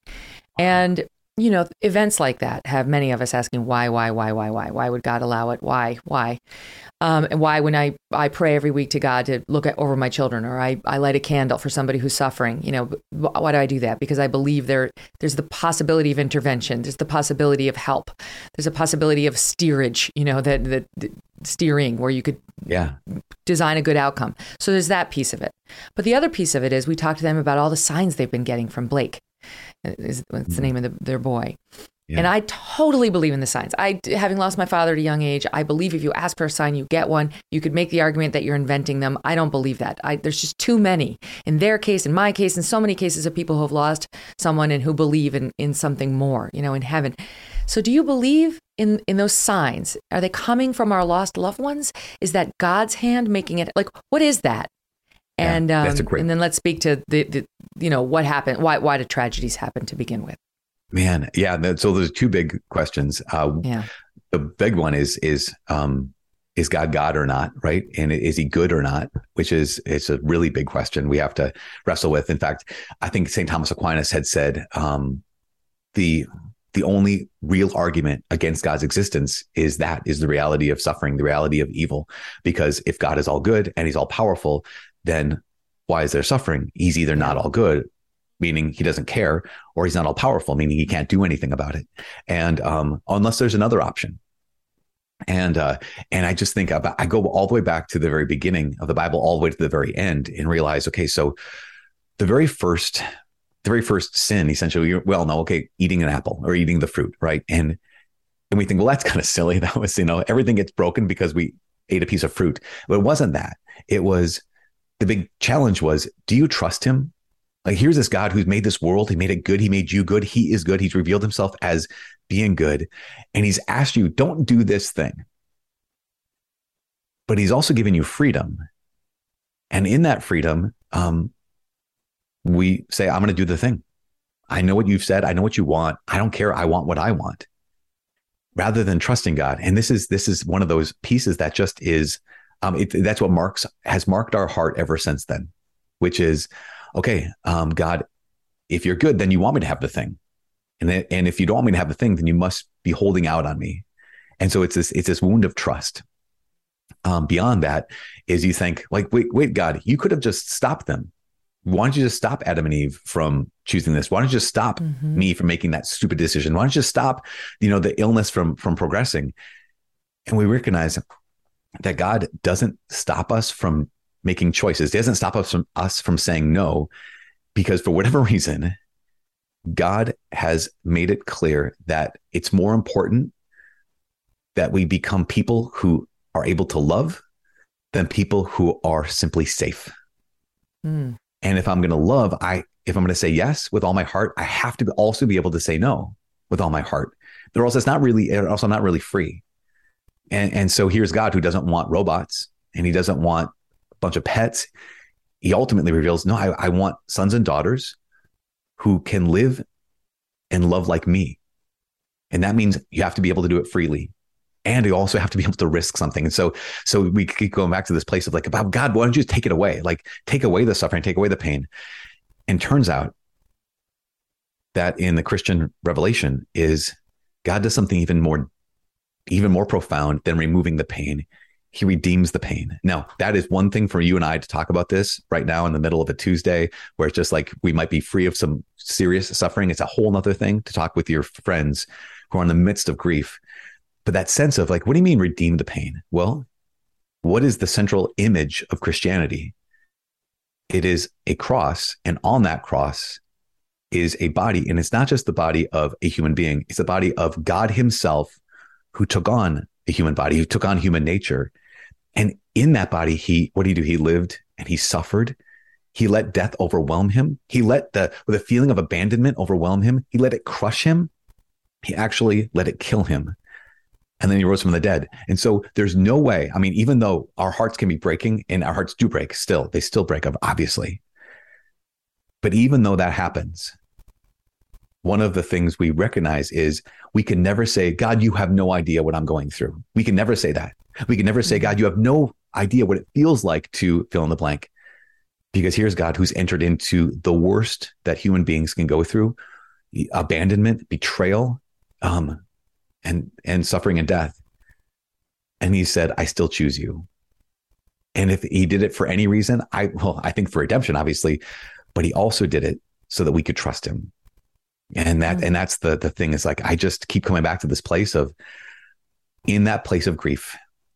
And you know, events like that have many of us asking why, why, why, why, why? Why would God allow it? Why, why? Um, and why, when I, I pray every week to God to look at over my children, or I, I light a candle for somebody who's suffering, you know, why do I do that? Because I believe there there's the possibility of intervention. There's the possibility of help. There's a possibility of steerage, you know, that, that, that steering where you could yeah. design a good outcome. So there's that piece of it. But the other piece of it is we talk to them about all the signs they've been getting from Blake. Is what's the name of the, their boy. Yeah. And I totally believe in the signs. I, having lost my father at a young age, I believe if you ask for a sign, you get one. You could make the argument that you're inventing them. I don't believe that. I, there's just too many. In their case, in my case, in so many cases of people who have lost someone and who believe in, in something more, you know, in heaven. So do you believe in, in those signs? Are they coming from our lost loved ones? Is that God's hand making it? Like, what is that? And yeah, um, great... and then let's speak to the, the you know, what happened, why why did tragedies happen to begin with? Man, yeah. So there's two big questions. Uh, yeah. The big one is is um, is God God or not, right? And is he good or not? Which is it's a really big question we have to wrestle with. In fact, I think Saint Thomas Aquinas had said um, the the only real argument against God's existence is that is the reality of suffering, the reality of evil. Because if God is all good and he's all powerful, then why is there suffering? He's either not all good, meaning he doesn't care, or he's not all powerful, meaning he can't do anything about it. And um, unless there's another option. And uh, and I just think about, I go all the way back to the very beginning of the Bible, all the way to the very end, and realize, okay, so the very first The very first sin, essentially, we all know, okay, eating an apple or eating the fruit, right? And and we think, well, that's kind of silly. That was, you know, everything gets broken because we ate a piece of fruit. But it wasn't that. It was, the big challenge was, do you trust him? Like, here's this God who's made this world. He made it good. He made you good. He is good. He's revealed himself as being good. And he's asked you, don't do this thing. But he's also given you freedom. And in that freedom, um, we say, I'm going to do the thing. I know what you've said. I know what you want. I don't care. I want what I want, rather than trusting God. And this is, this is one of those pieces that just is, um, it, that's what marks, has marked our heart ever since then, which is, okay, um, God, if you're good, then you want me to have the thing. And then, and if you don't want me to have the thing, then you must be holding out on me. And so it's this, it's this wound of trust. Um, beyond that is you think like, wait, wait, God, you could have just stopped them. Why don't you just stop Adam and Eve from choosing this? Why don't you just stop mm-hmm. me from making that stupid decision? Why don't you just stop, you know, the illness from, from progressing? And we recognize that God doesn't stop us from making choices. He doesn't stop us from us from saying no, because for whatever reason, God has made it clear that it's more important that we become people who are able to love than people who are simply safe. Mm. And if I'm going to love, I, if I'm going to say yes with all my heart, I have to also be able to say no with all my heart. Or else it's not really, also not really free. And, and so here's God who doesn't want robots, and he doesn't want a bunch of pets. He ultimately reveals, no, I, I want sons and daughters who can live and love like me. And that means you have to be able to do it freely. And you also have to be able to risk something. And so, so we keep going back to this place of like, about God, why don't you just take it away? Like, take away the suffering, take away the pain. And turns out that in the Christian revelation is God does something even more, even more profound than removing the pain. He redeems the pain. Now, that is one thing for you and I to talk about this right now in the middle of a Tuesday, where it's just like, we might be free of some serious suffering. It's a whole nother thing to talk with your friends who are in the midst of grief. But that sense of like, what do you mean redeem the pain? Well, what is the central image of Christianity? It is a cross, and on that cross is a body. And it's not just the body of a human being. It's the body of God himself, who took on a human body, who took on human nature. And in that body, he, what did he do? He lived and he suffered. He let death overwhelm him. He let the, the feeling of abandonment overwhelm him. He let it crush him. He actually let it kill him. And then he rose from the dead. And so there's no way, I mean, even though our hearts can be breaking, and our hearts do break still, they still break up, obviously. But even though that happens, one of the things we recognize is we can never say, God, you have no idea what I'm going through. We can never say that. We can never say, God, you have no idea what it feels like to fill in the blank. Because here's God who's entered into the worst that human beings can go through: abandonment, betrayal, um, and and suffering and death. And he said, I still choose you. And if he did it for any reason, I well, I think for redemption, obviously, but he also did it so that we could trust him. And that, mm-hmm. and that's the the thing is like, I just keep coming back to this place of, in that place of grief,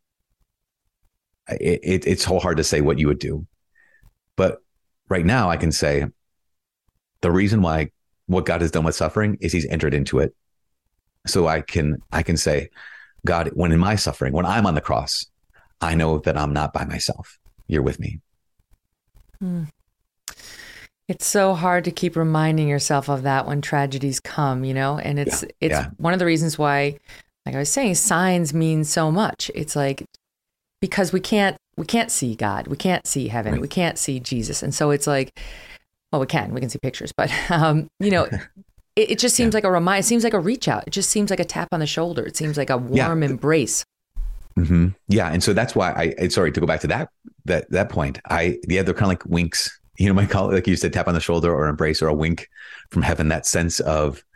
it, it it's so hard to say what you would do. But right now I can say the reason why what God has done with suffering is he's entered into it. So I can, I can say, God, when in my suffering, when I'm on the cross, I know that I'm not by myself. You're with me. Hmm. It's so hard to keep reminding yourself of that when tragedies come, you know, and it's, yeah. it's yeah. one of the reasons why, like I was saying, signs mean so much. It's like, because we can't, we can't see God. We can't see heaven. Right. We can't see Jesus. And so it's like, well, we can, we can see pictures, but, um, you know, It, it just seems yeah. like a reminder. It seems like a reach out. It just seems like a tap on the shoulder. It seems like a warm yeah. embrace. Mm-hmm. Yeah. And so that's why I, sorry, to go back to that, that, that point, I, yeah, they're kind of like winks, you know, might call it, like you said, tap on the shoulder or embrace or a wink from heaven, that sense of,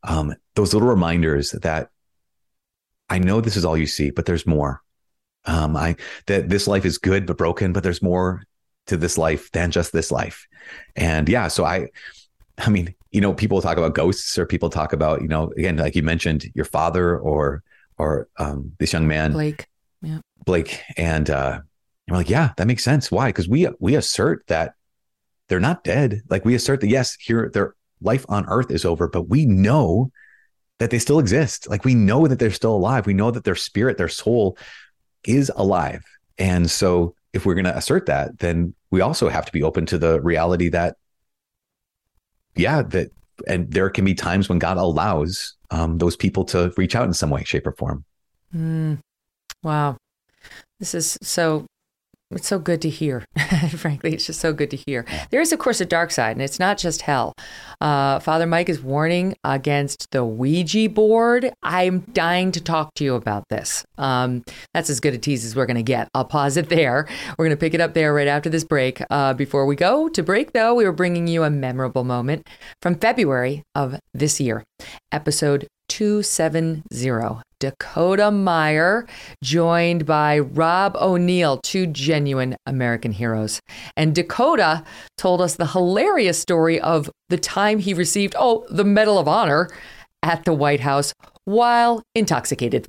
um, those little reminders that I know this is all you see, but there's more. Um, I that this life is good but broken, but there's more to this life than just this life. And yeah, so I, I mean, you know, people talk about ghosts, or people talk about, you know, again, like you mentioned, your father or or um, this young man, Blake, yeah, Blake, and uh, we're like, yeah, that makes sense. Why? Because we we assert that they're not dead. Like we assert that yes, here their life on Earth is over, but we know that they still exist. Like we know that they're still alive. We know that their spirit, their soul is alive. And so if we're going to assert that, then we also have to be open to the reality that, yeah, that, and there can be times when God allows um, those people to reach out in some way, shape, or form. Mm. Wow. This is so, it's so good to hear. Frankly, it's just so good to hear. There is, of course, a dark side, and it's not just hell. Uh, Father Mike is warning against the Ouija board. I'm dying to talk to you about this. Um, that's as good a tease as we're going to get. I'll pause it there. We're going to pick it up there right after this break. Uh, before we go to break, though, we were bringing you a memorable moment from February of this year, episode two seventy. Dakota Meyer, joined by Rob O'Neill, two genuine American heroes. And Dakota told us the hilarious story of the time he received, oh, the Medal of Honor at the White House while intoxicated.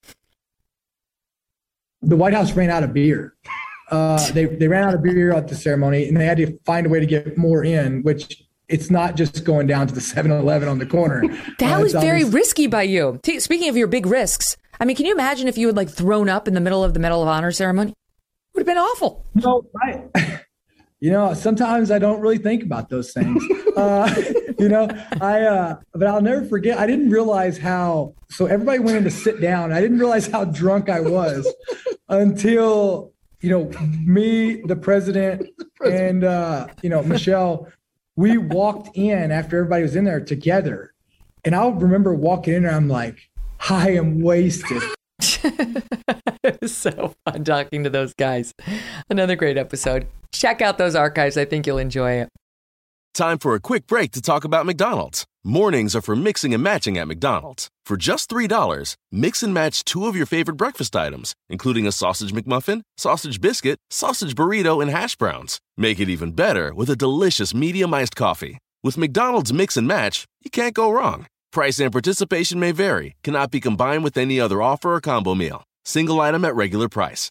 The White House ran out of beer. Uh, they, they ran out of beer at the ceremony, and they had to find a way to get more in, which it's not just going down to the seven eleven on the corner. That uh, was very obviously- risky by you. T- Speaking of your big risks, I mean, can you imagine if you had like thrown up in the middle of the Medal of Honor ceremony? It would have been awful. No, I, you know, sometimes I don't really think about those things. uh, you know, I, uh, but I'll never forget. I didn't realize how, so everybody went in to sit down. I didn't realize how drunk I was until, you know, me, the president, and, uh, you know, Michelle, we walked in after everybody was in there together. And I'll remember walking in and I'm like, I am wasted. It was so fun talking to those guys. Another great episode. Check out those archives. I think you'll enjoy it. Time for a quick break to talk about McDonald's. Mornings are for mixing and matching at McDonald's. For just three dollars, mix and match two of your favorite breakfast items, including a sausage McMuffin, sausage biscuit, sausage burrito, and hash browns. Make it even better with a delicious medium iced coffee. With McDonald's Mix and Match, you can't go wrong. Price and participation may vary. Cannot be combined with any other offer or combo meal. Single item at regular price.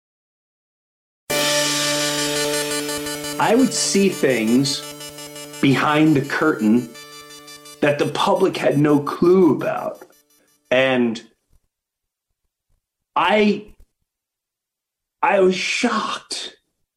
I would see things behind the curtain that the public had no clue about. And I, I was shocked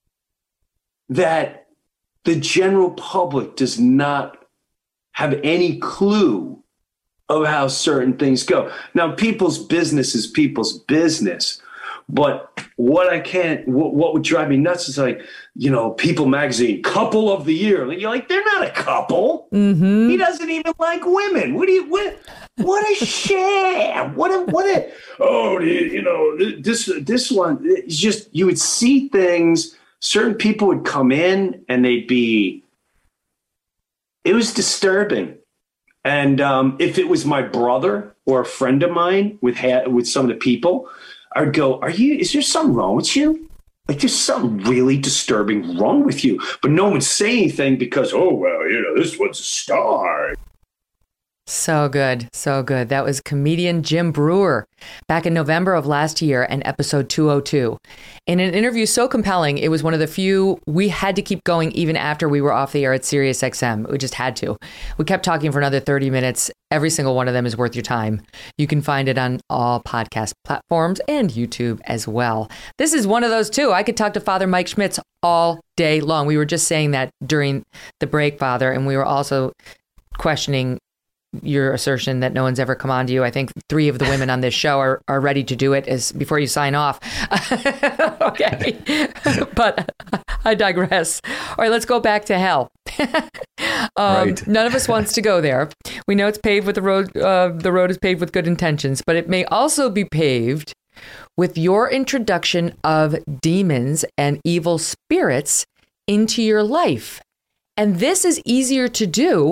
that the general public does not have any clue of how certain things go. Now, people's business is people's business. But what I can't, what, what would drive me nuts is like, you know, People Magazine, couple of the year. You're like, they're not a couple. Mm-hmm. He doesn't even like women. What do you, what, what a sham. What a, what a, oh, you know, this, this one, it's just, you would see things, certain people would come in and they'd be, it was disturbing. And um, if it was my brother or a friend of mine with, ha- with some of the people, I'd go, are you, is there something wrong with you? Like there's something really disturbing wrong with you. But no one would say anything because, oh, well, you know, this one's a star. So good. So good. That was comedian Jim Brewer back in November of last year in episode two oh two. In an interview so compelling, it was one of the few we had to keep going even after we were off the air at Sirius X M. We just had to. We kept talking for another thirty minutes. Every single one of them is worth your time. You can find it on all podcast platforms and YouTube as well. This is one of those too. I could talk to Father Mike Schmitz all day long. We were just saying that during the break, Father, and we were also questioning your assertion that no one's ever come on to you. I think three of the women on this show are, are ready to do it as before you sign off. Okay. But I digress. All right, let's go back to hell. um, right. None of us wants to go there. We know it's paved with the road. Uh, the road is paved with good intentions, but it may also be paved with your introduction of demons and evil spirits into your life. And this is easier to do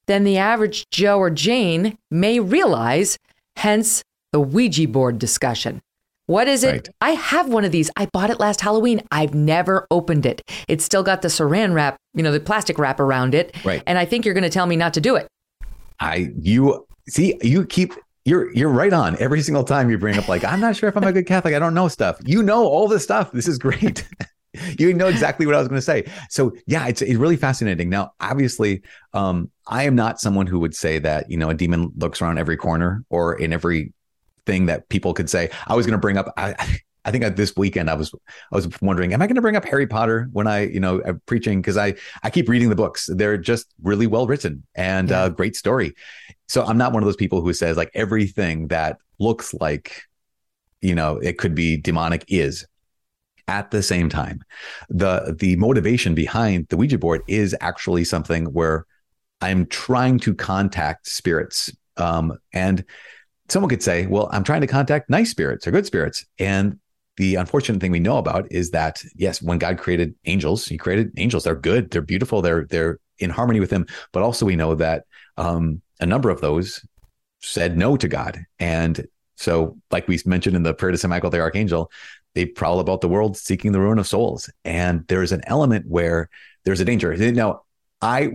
than the average Joe or Jane may realize, hence the Ouija board discussion. What is it? Right. I have one of these. I bought it last Halloween. I've never opened it. It's still got the saran wrap, you know, the plastic wrap around it. Right. And I think you're going to tell me not to do it. I, you see, you keep, you're, you're right on every single time you bring up, like, I'm not sure if I'm a good Catholic. I don't know stuff. You know, all this stuff. This is great. You know exactly what I was going to say. So yeah, it's, it's really fascinating. Now, obviously, um, I am not someone who would say that, you know, a demon lurks around every corner or in every thing that people could say. I was going to bring up, I, I think this weekend I was, I was wondering, am I going to bring up Harry Potter when I, you know, I'm preaching? Cause I, I keep reading the books. They're just really well written and a yeah. uh, great story. So I'm not one of those people who says like everything that looks like, you know, it could be demonic is. At the same time, the, the motivation behind the Ouija board is actually something where I'm trying to contact spirits. Um, and someone could say, well, I'm trying to contact nice spirits or good spirits. And the unfortunate thing we know about is that, yes, when God created angels, he created angels. They're good. They're beautiful. They're, they're in harmony with him. But also we know that um, a number of those said no to God. And so like we mentioned in the prayer to Saint Michael the Archangel, they prowl about the world seeking the ruin of souls. And there's an element where there's a danger. Now, I,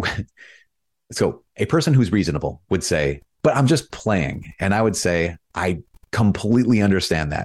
so a person who's reasonable would say, but I'm just playing. And I would say, I completely understand that.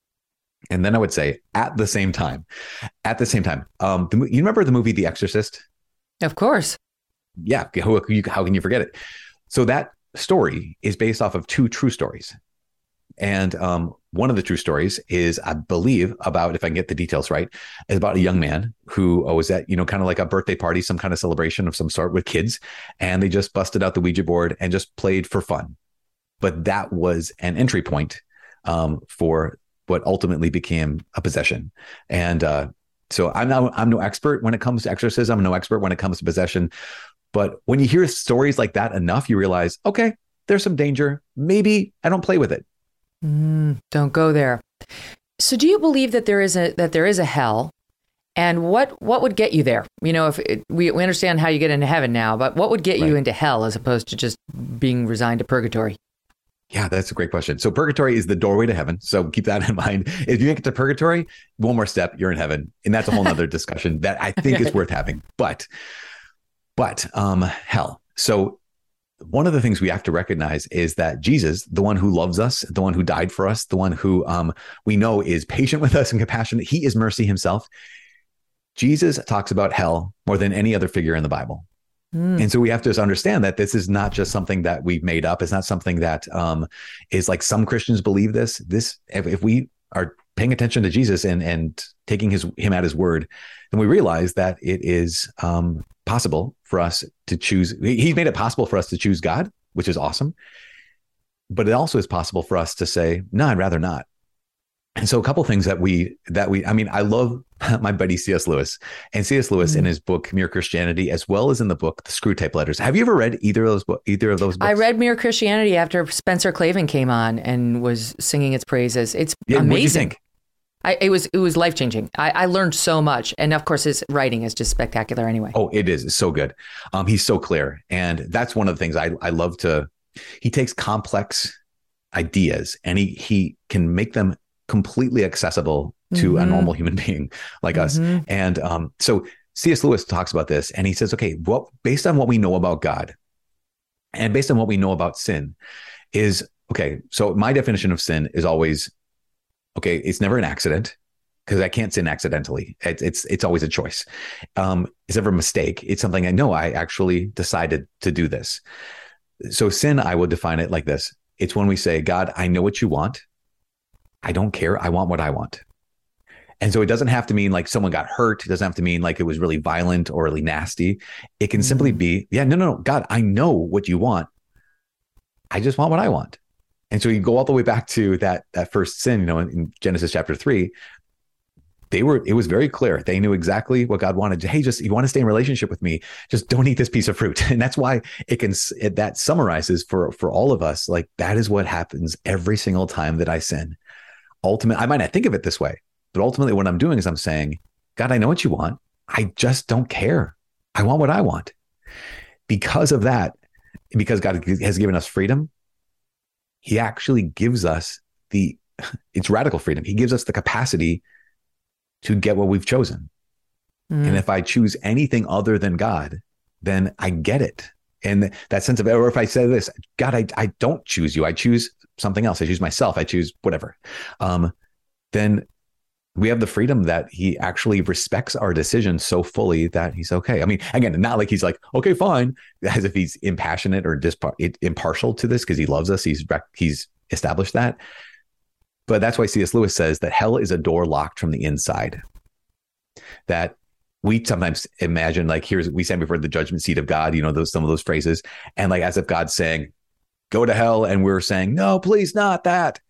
And then I would say, at the same time, at the same time, um, the, you remember the movie The Exorcist? Of course. Yeah. How, how can you forget it? So that story is based off of two true stories. And um, one of the true stories is, I believe, about, if I can get the details right, is about a young man who was at, you know, kind of like a birthday party, some kind of celebration of some sort with kids. And they just busted out the Ouija board and just played for fun. But that was an entry point um, for what ultimately became a possession. And uh, so I'm not, I'm no expert when it comes to exorcism. I'm no expert when it comes to possession. But when you hear stories like that enough, you realize, okay, there's some danger. Maybe I don't play with it. Mm, don't go there. So do you believe that there is a that there is a hell? And what what would get you there? You know, if it, we, we understand how you get into heaven now, but what would get right. you into hell as opposed to just being resigned to purgatory? Yeah, that's a great question. So purgatory is the doorway to heaven. So keep that in mind. If you make it to purgatory, one more step, you're in heaven. And that's a whole nother discussion that I think is worth having. But, but um, hell. So one of the things we have to recognize is that Jesus, the one who loves us, the one who died for us, the one who um, we know is patient with us and compassionate, he is mercy himself. Jesus talks about hell more than any other figure in the Bible. Mm. And so we have to understand that this is not just something that we've made up. It's not something that um, is like some Christians believe this. This, if, if we are paying attention to Jesus and, and taking his him at his word, then we realize that it is um, possible for us to choose. He's made it possible for us to choose God, which is awesome. But it also is possible for us to say, no, I'd rather not. And so a couple of things that we, that we, I mean, I love my buddy C S Lewis, and C S Lewis mm-hmm. in his book, Mere Christianity, as well as in the book, The Screwtape Letters. Have you ever read either of those, either of those books? I read Mere Christianity after Spencer Clavin came on and was singing its praises. It's yeah, amazing. What did you think? I, it was it was life changing. I, I learned so much, and of course, his writing is just spectacular. Anyway, oh, it is. It's so good. Um, he's so clear, and that's one of the things I I love to. He takes complex ideas and he he can make them completely accessible to mm-hmm. a normal human being like mm-hmm. us. And um, so C S Lewis talks about this, and he says, okay, well, based on what we know about God, and based on what we know about sin, is okay. So my definition of sin is always. Okay, it's never an accident because I can't sin accidentally. It's it's it's always a choice. Um, it's never a mistake. It's something I know I actually decided to do this. So sin, I would define it like this. It's when we say, God, I know what you want. I don't care. I want what I want. And so it doesn't have to mean like someone got hurt. It doesn't have to mean like it was really violent or really nasty. It can mm-hmm. simply be, yeah, no, no, no, God, I know what you want. I just want what I want. And so you go all the way back to that that first sin, you know, in Genesis chapter three, they were, it was very clear. They knew exactly what God wanted. Hey, just, you want to stay in relationship with me, just don't eat this piece of fruit. And that's why it can, it, that summarizes for, for all of us, like that is what happens every single time that I sin. Ultimately, I might not think of it this way, but ultimately what I'm doing is I'm saying, God, I know what you want. I just don't care. I want what I want. Because of that, because God has given us freedom, he actually gives us the, it's radical freedom. He gives us the capacity to get what we've chosen. Mm. And if I choose anything other than God, then I get it. And that sense of, or if I say this, God, I, I don't choose you. I choose something else. I choose myself. I choose whatever. Um, then we have the freedom that he actually respects our decisions so fully that he's okay. I mean, again, not like he's like, okay, fine, as if he's impassionate or dispar- impartial to this because he loves us. He's he's established that. But that's why C S Lewis says that hell is a door locked from the inside. That we sometimes imagine, like, here's, we stand before the judgment seat of God, you know, those, some of those phrases, and like as if God's saying, go to hell. And we're saying, no, please, not that.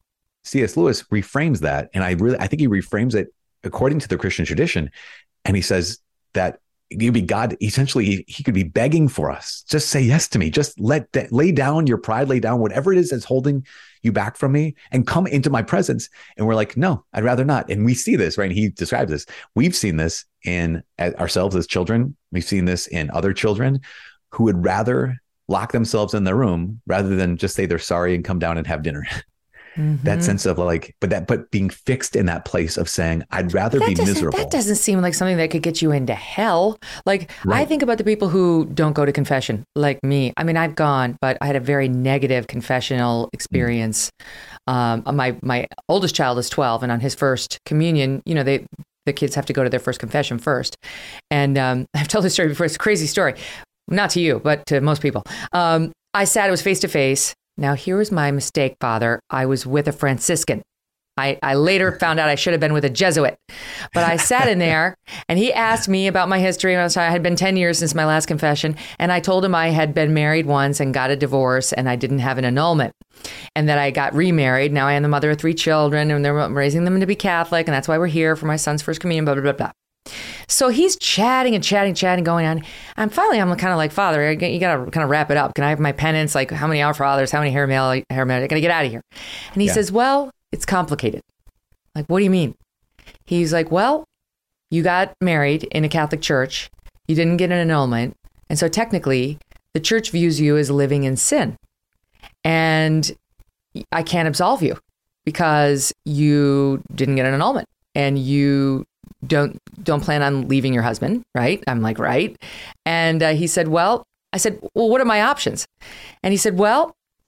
C S Lewis reframes that. And I really, I think he reframes it according to the Christian tradition. And he says that you'd be God, essentially, he, he could be begging for us. Just say yes to me. Just let, lay down your pride, lay down whatever it is that's holding you back from me and come into my presence. And we're like, no, I'd rather not. And we see this, right? And he describes this. We've seen this in ourselves as children. We've seen this in other children who would rather lock themselves in their room rather than just say they're sorry and come down and have dinner. Mm-hmm. That sense of like, but that, but being fixed in that place of saying, I'd rather that be miserable. That doesn't seem like something that could get you into hell. Like, right. I think about the people who don't go to confession, like me. I mean, I've gone, but I had a very negative confessional experience. Mm-hmm. Um, my my oldest child is twelve, and on his first communion, you know, they the kids have to go to their first confession first. And um, I've told this story before. It's a crazy story, not to you, but to most people. Um, I sat. It was face to face. Now, here was my mistake, Father. I was with a Franciscan. I, I later found out I should have been with a Jesuit. But I sat in there, and he asked me about my history. I had been ten years since my last confession, and I told him I had been married once and got a divorce, and I didn't have an annulment, and that I got remarried. Now I am the mother of three children, and they're raising them to be Catholic, and that's why we're here for my son's first communion, blah, blah, blah, blah. So he's chatting and chatting, chatting, going on. And finally, I'm kind of like, Father, you got to kind of wrap it up. Can I have my penance? Like, how many Our Fathers? How many Hail Mary? Hail Mary? I got to get out of here. And he yeah. says, well, it's complicated. Like, what do you mean? He's like, well, you got married in a Catholic church. You didn't get an annulment. And so technically, the church views you as living in sin. And I can't absolve you because you didn't get an annulment. And you don't don't plan on leaving your husband, right? I'm like, right. And uh, he said, well, I said, well, what are my options? And he said, well,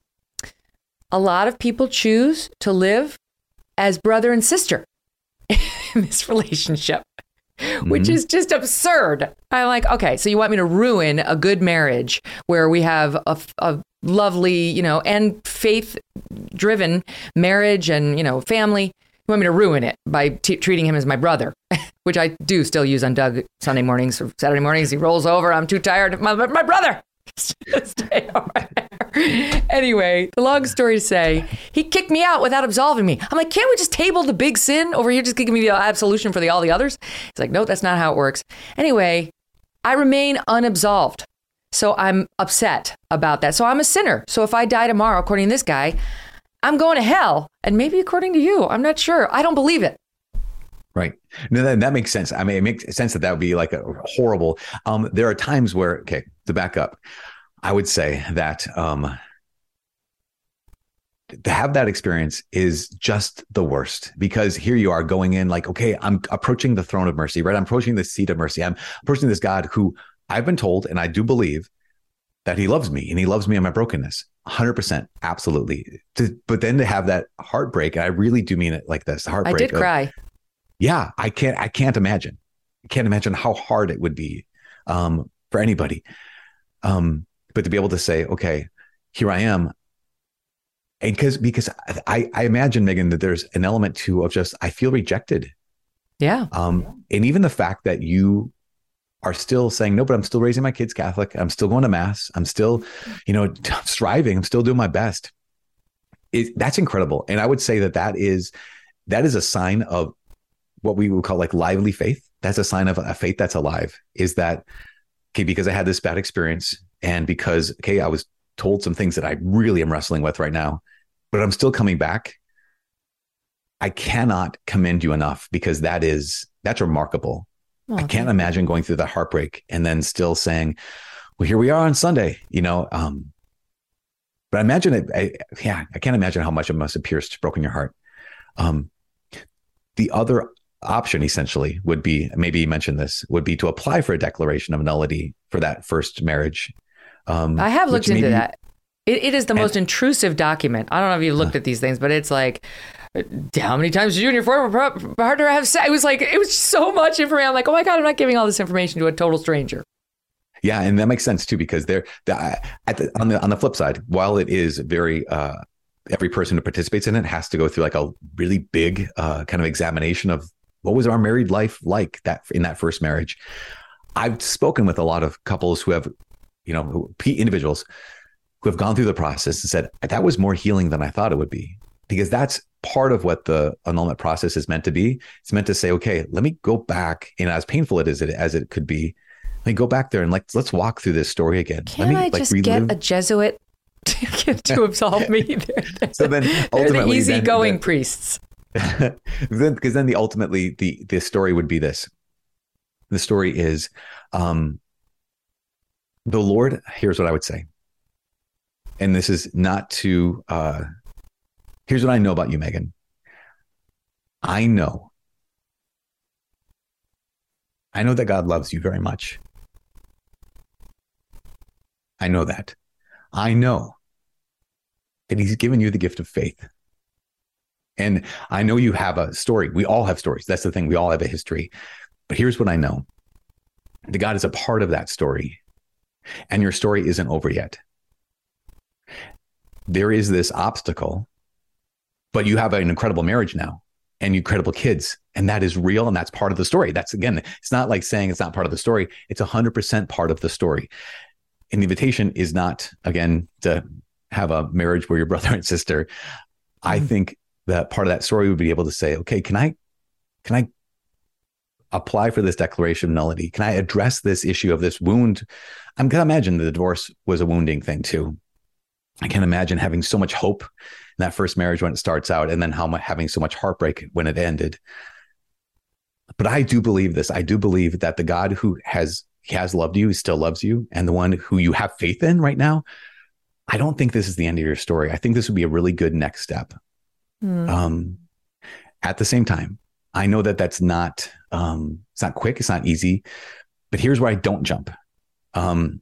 a lot of people choose to live as brother and sister in this relationship, mm-hmm. which is just absurd. I'm like, okay, so you want me to ruin a good marriage where we have a, a lovely, you know, and faith-driven marriage and, you know, family. You want me to ruin it by t- treating him as my brother, which I do still use on Doug Sunday mornings or Saturday mornings. He rolls over. I'm too tired. My, my brother. Stay over there. Anyway, the long story to say, he kicked me out without absolving me. I'm like, can't we just table the big sin over here? Just give me the absolution for the all the others. He's like, no, that's not how it works. Anyway, I remain unabsolved. So I'm upset about that. So I'm a sinner. So if I die tomorrow, according to this guy, I'm going to hell. And maybe according to you, I'm not sure. I don't believe it. Right. No, that, that makes sense. I mean, it makes sense that that would be like a horrible. Um, there are times where, okay, to back up, I would say that um, to have that experience is just the worst, because here you are going in like, okay, I'm approaching the throne of mercy, right? I'm approaching the seat of mercy. I'm approaching this God who I've been told, and I do believe that he loves me and he loves me in my brokenness. one hundred percent. Absolutely. To, but then to have that heartbreak, and I really do mean it like this, heartbreak. I did of, cry. Yeah, I can't, I can't imagine. I can't imagine how hard it would be um, for anybody. Um, but to be able to say, okay, here I am. And because, because I, I imagine, Megan, that there's an element too of just, I feel rejected. Yeah. Um, and even the fact that you are still saying, no, but I'm still raising my kids Catholic. I'm still going to mass. I'm still, you know, striving. I'm still doing my best. It, that's incredible. And I would say that that is, that is a sign of what we would call like lively faith. That's a sign of a faith that's alive, is that, okay, because I had this bad experience and because, okay, I was told some things that I really am wrestling with right now, but I'm still coming back. I cannot commend you enough, because that is, that's remarkable. Oh, I can't imagine going through that heartbreak and then still saying, well, here we are on Sunday, you know. Um, but I imagine it. I, yeah, I can't imagine how much it must have pierced, broken your heart. Um, the other option essentially would be, maybe you mentioned this, would be to apply for a declaration of nullity for that first marriage. Um, I have looked into maybe, that. It, it is the and, most intrusive document. I don't know if you looked uh, at these things, but it's like, how many times did you and your former partner have sex? It was like, it was so much information. I'm like, oh my God, I'm not giving all this information to a total stranger. Yeah, and that makes sense too, because they're the, at the, on the on the flip side, while it is very uh, every person who participates in it has to go through like a really big uh, kind of examination of what was our married life like that in that first marriage. I've spoken with a lot of couples who have, you know, who, individuals who have gone through the process and said that was more healing than I thought it would be, because that's part of what the annulment process is meant to be. It's meant to say, okay, let me go back, and as painful it is as it could be, let me go back there and like let's walk through this story again. Can let me I like just relive. get a Jesuit to, to absolve me? They're, so then they're the easygoing then, priests. then, because then the ultimately the the story would be this. The story is, um, the Lord. Here's what I would say, and this is not to. Uh, here's what I know about you, Megan. I know. I know that God loves you very much. I know that. I know that He's given you the gift of faith. And I know you have a story. We all have stories. That's the thing. We all have a history. But here's what I know. That God is a part of that story. And your story isn't over yet. There is this obstacle, but you have an incredible marriage now and incredible kids. And that is real. And that's part of the story. That's, again, it's not like saying it's not part of the story. It's one hundred percent part of the story. And the invitation is not, again, to have a marriage where you're brother and sister. Mm-hmm. I think that part of that story would be able to say, okay, can I, can I apply for this declaration of nullity? Can I address this issue of this wound? I'm going to imagine the divorce was a wounding thing too. I can't imagine having so much hope in that first marriage when it starts out, and then how much having so much heartbreak when it ended. But I do believe this. I do believe that the God who has, he has loved you, he still loves you, and the one who you have faith in right now, I don't think this is the end of your story. I think this would be a really good next step. Mm. Um, at the same time, I know that that's not, um, it's not quick. It's not easy, but here's where I don't jump. Um,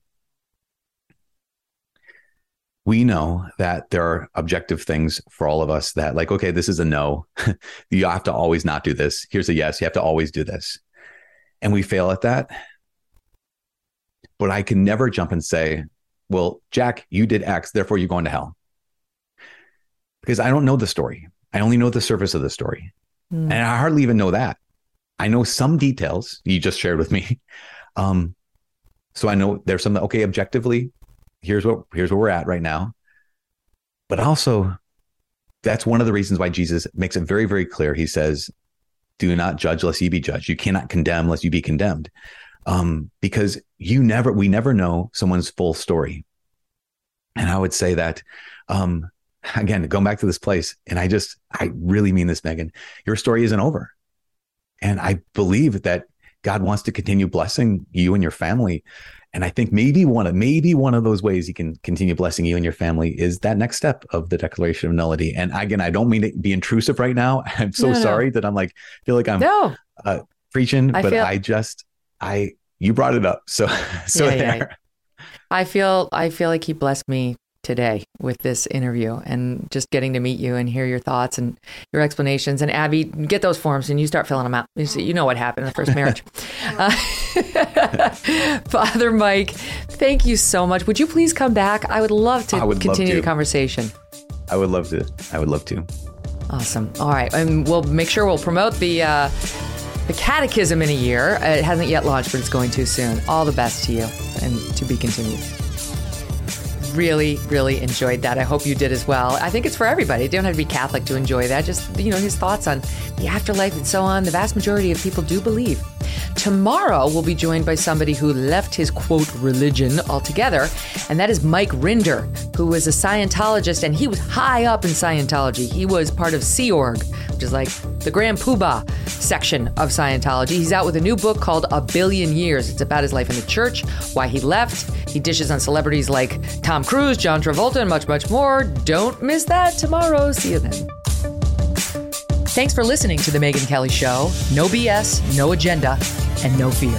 we know that there are objective things for all of us that like, okay, this is a no. You have to always not do this. Here's a yes. You have to always do this. And we fail at that. But I can never jump and say, well, Jack, you did X, therefore you're going to hell. Because I don't know the story. I only know the surface of the story. Mm. And I hardly even know that. I know some details you just shared with me. Um, so I know there's some, okay, objectively, here's what, here's where we're at right now. But also, that's one of the reasons why Jesus makes it very, very clear. He says, do not judge lest ye be judged. You cannot condemn lest you be condemned. Um, because you never, we never know someone's full story. And I would say that, um, again, going back to this place, and I just, I really mean this, Megan, your story isn't over. And I believe that God wants to continue blessing you and your family. And I think maybe one of, maybe one of those ways he can continue blessing you and your family is that next step of the declaration of nullity. And again, I don't mean to be intrusive right now. I'm so no, sorry no. that I'm like, feel like I'm no. uh, preaching, I but feel- I just, I, you brought it up. So, so yeah, there. Yeah. I feel, I feel like he blessed me today with this interview and just getting to meet you and hear your thoughts and your explanations. And Abby, get those forms and you start filling them out. You, see, you know what happened in the first marriage. uh, Father Mike, thank you so much. Would you please come back? I would love to would continue love to. the conversation. I would love to. I would love to. Awesome. All right. And we'll make sure we'll promote the, uh, the catechism in a year. It hasn't yet launched, but it's going to soon. All the best to you and to be continued. Really, really enjoyed that. I hope you did as well. I think it's for everybody. You don't have to be Catholic to enjoy that. Just, you know, his thoughts on the afterlife and so on. The vast majority of people do believe. Tomorrow, we'll be joined by somebody who left his, quote, religion altogether, and that is Mike Rinder, who was a Scientologist, and he was high up in Scientology. He was part of Sea Org, which is like the Grand Poobah section of Scientology. He's out with a new book called A Billion Years. It's about his life in the church, why he left. He dishes on celebrities like Tom Cruise, John Travolta, and much, much more. Don't miss that tomorrow. See you then. Thanks for listening to The Megyn Kelly Show. No B S, no agenda, and no fear.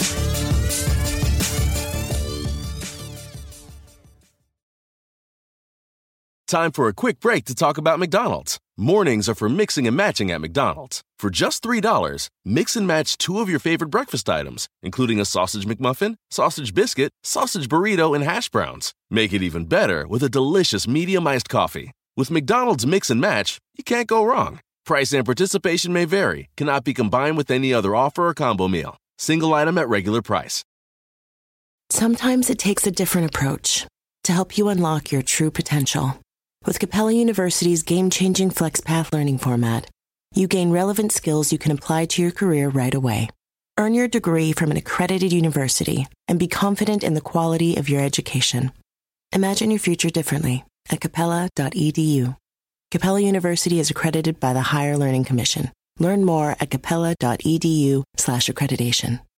Time for a quick break to talk about McDonald's. Mornings are for mixing and matching at McDonald's. For just three dollars, mix and match two of your favorite breakfast items, including a sausage McMuffin, sausage biscuit, sausage burrito, and hash browns. Make it even better with a delicious medium iced coffee. With McDonald's Mix and Match, you can't go wrong. Price and participation may vary. Cannot be combined with any other offer or combo meal. Single item at regular price. Sometimes it takes a different approach to help you unlock your true potential. With Capella University's game-changing FlexPath learning format, you gain relevant skills you can apply to your career right away. Earn your degree from an accredited university and be confident in the quality of your education. Imagine your future differently at capella dot e d u. Capella University is accredited by the Higher Learning Commission. Learn more at capella dot e d u slash accreditation.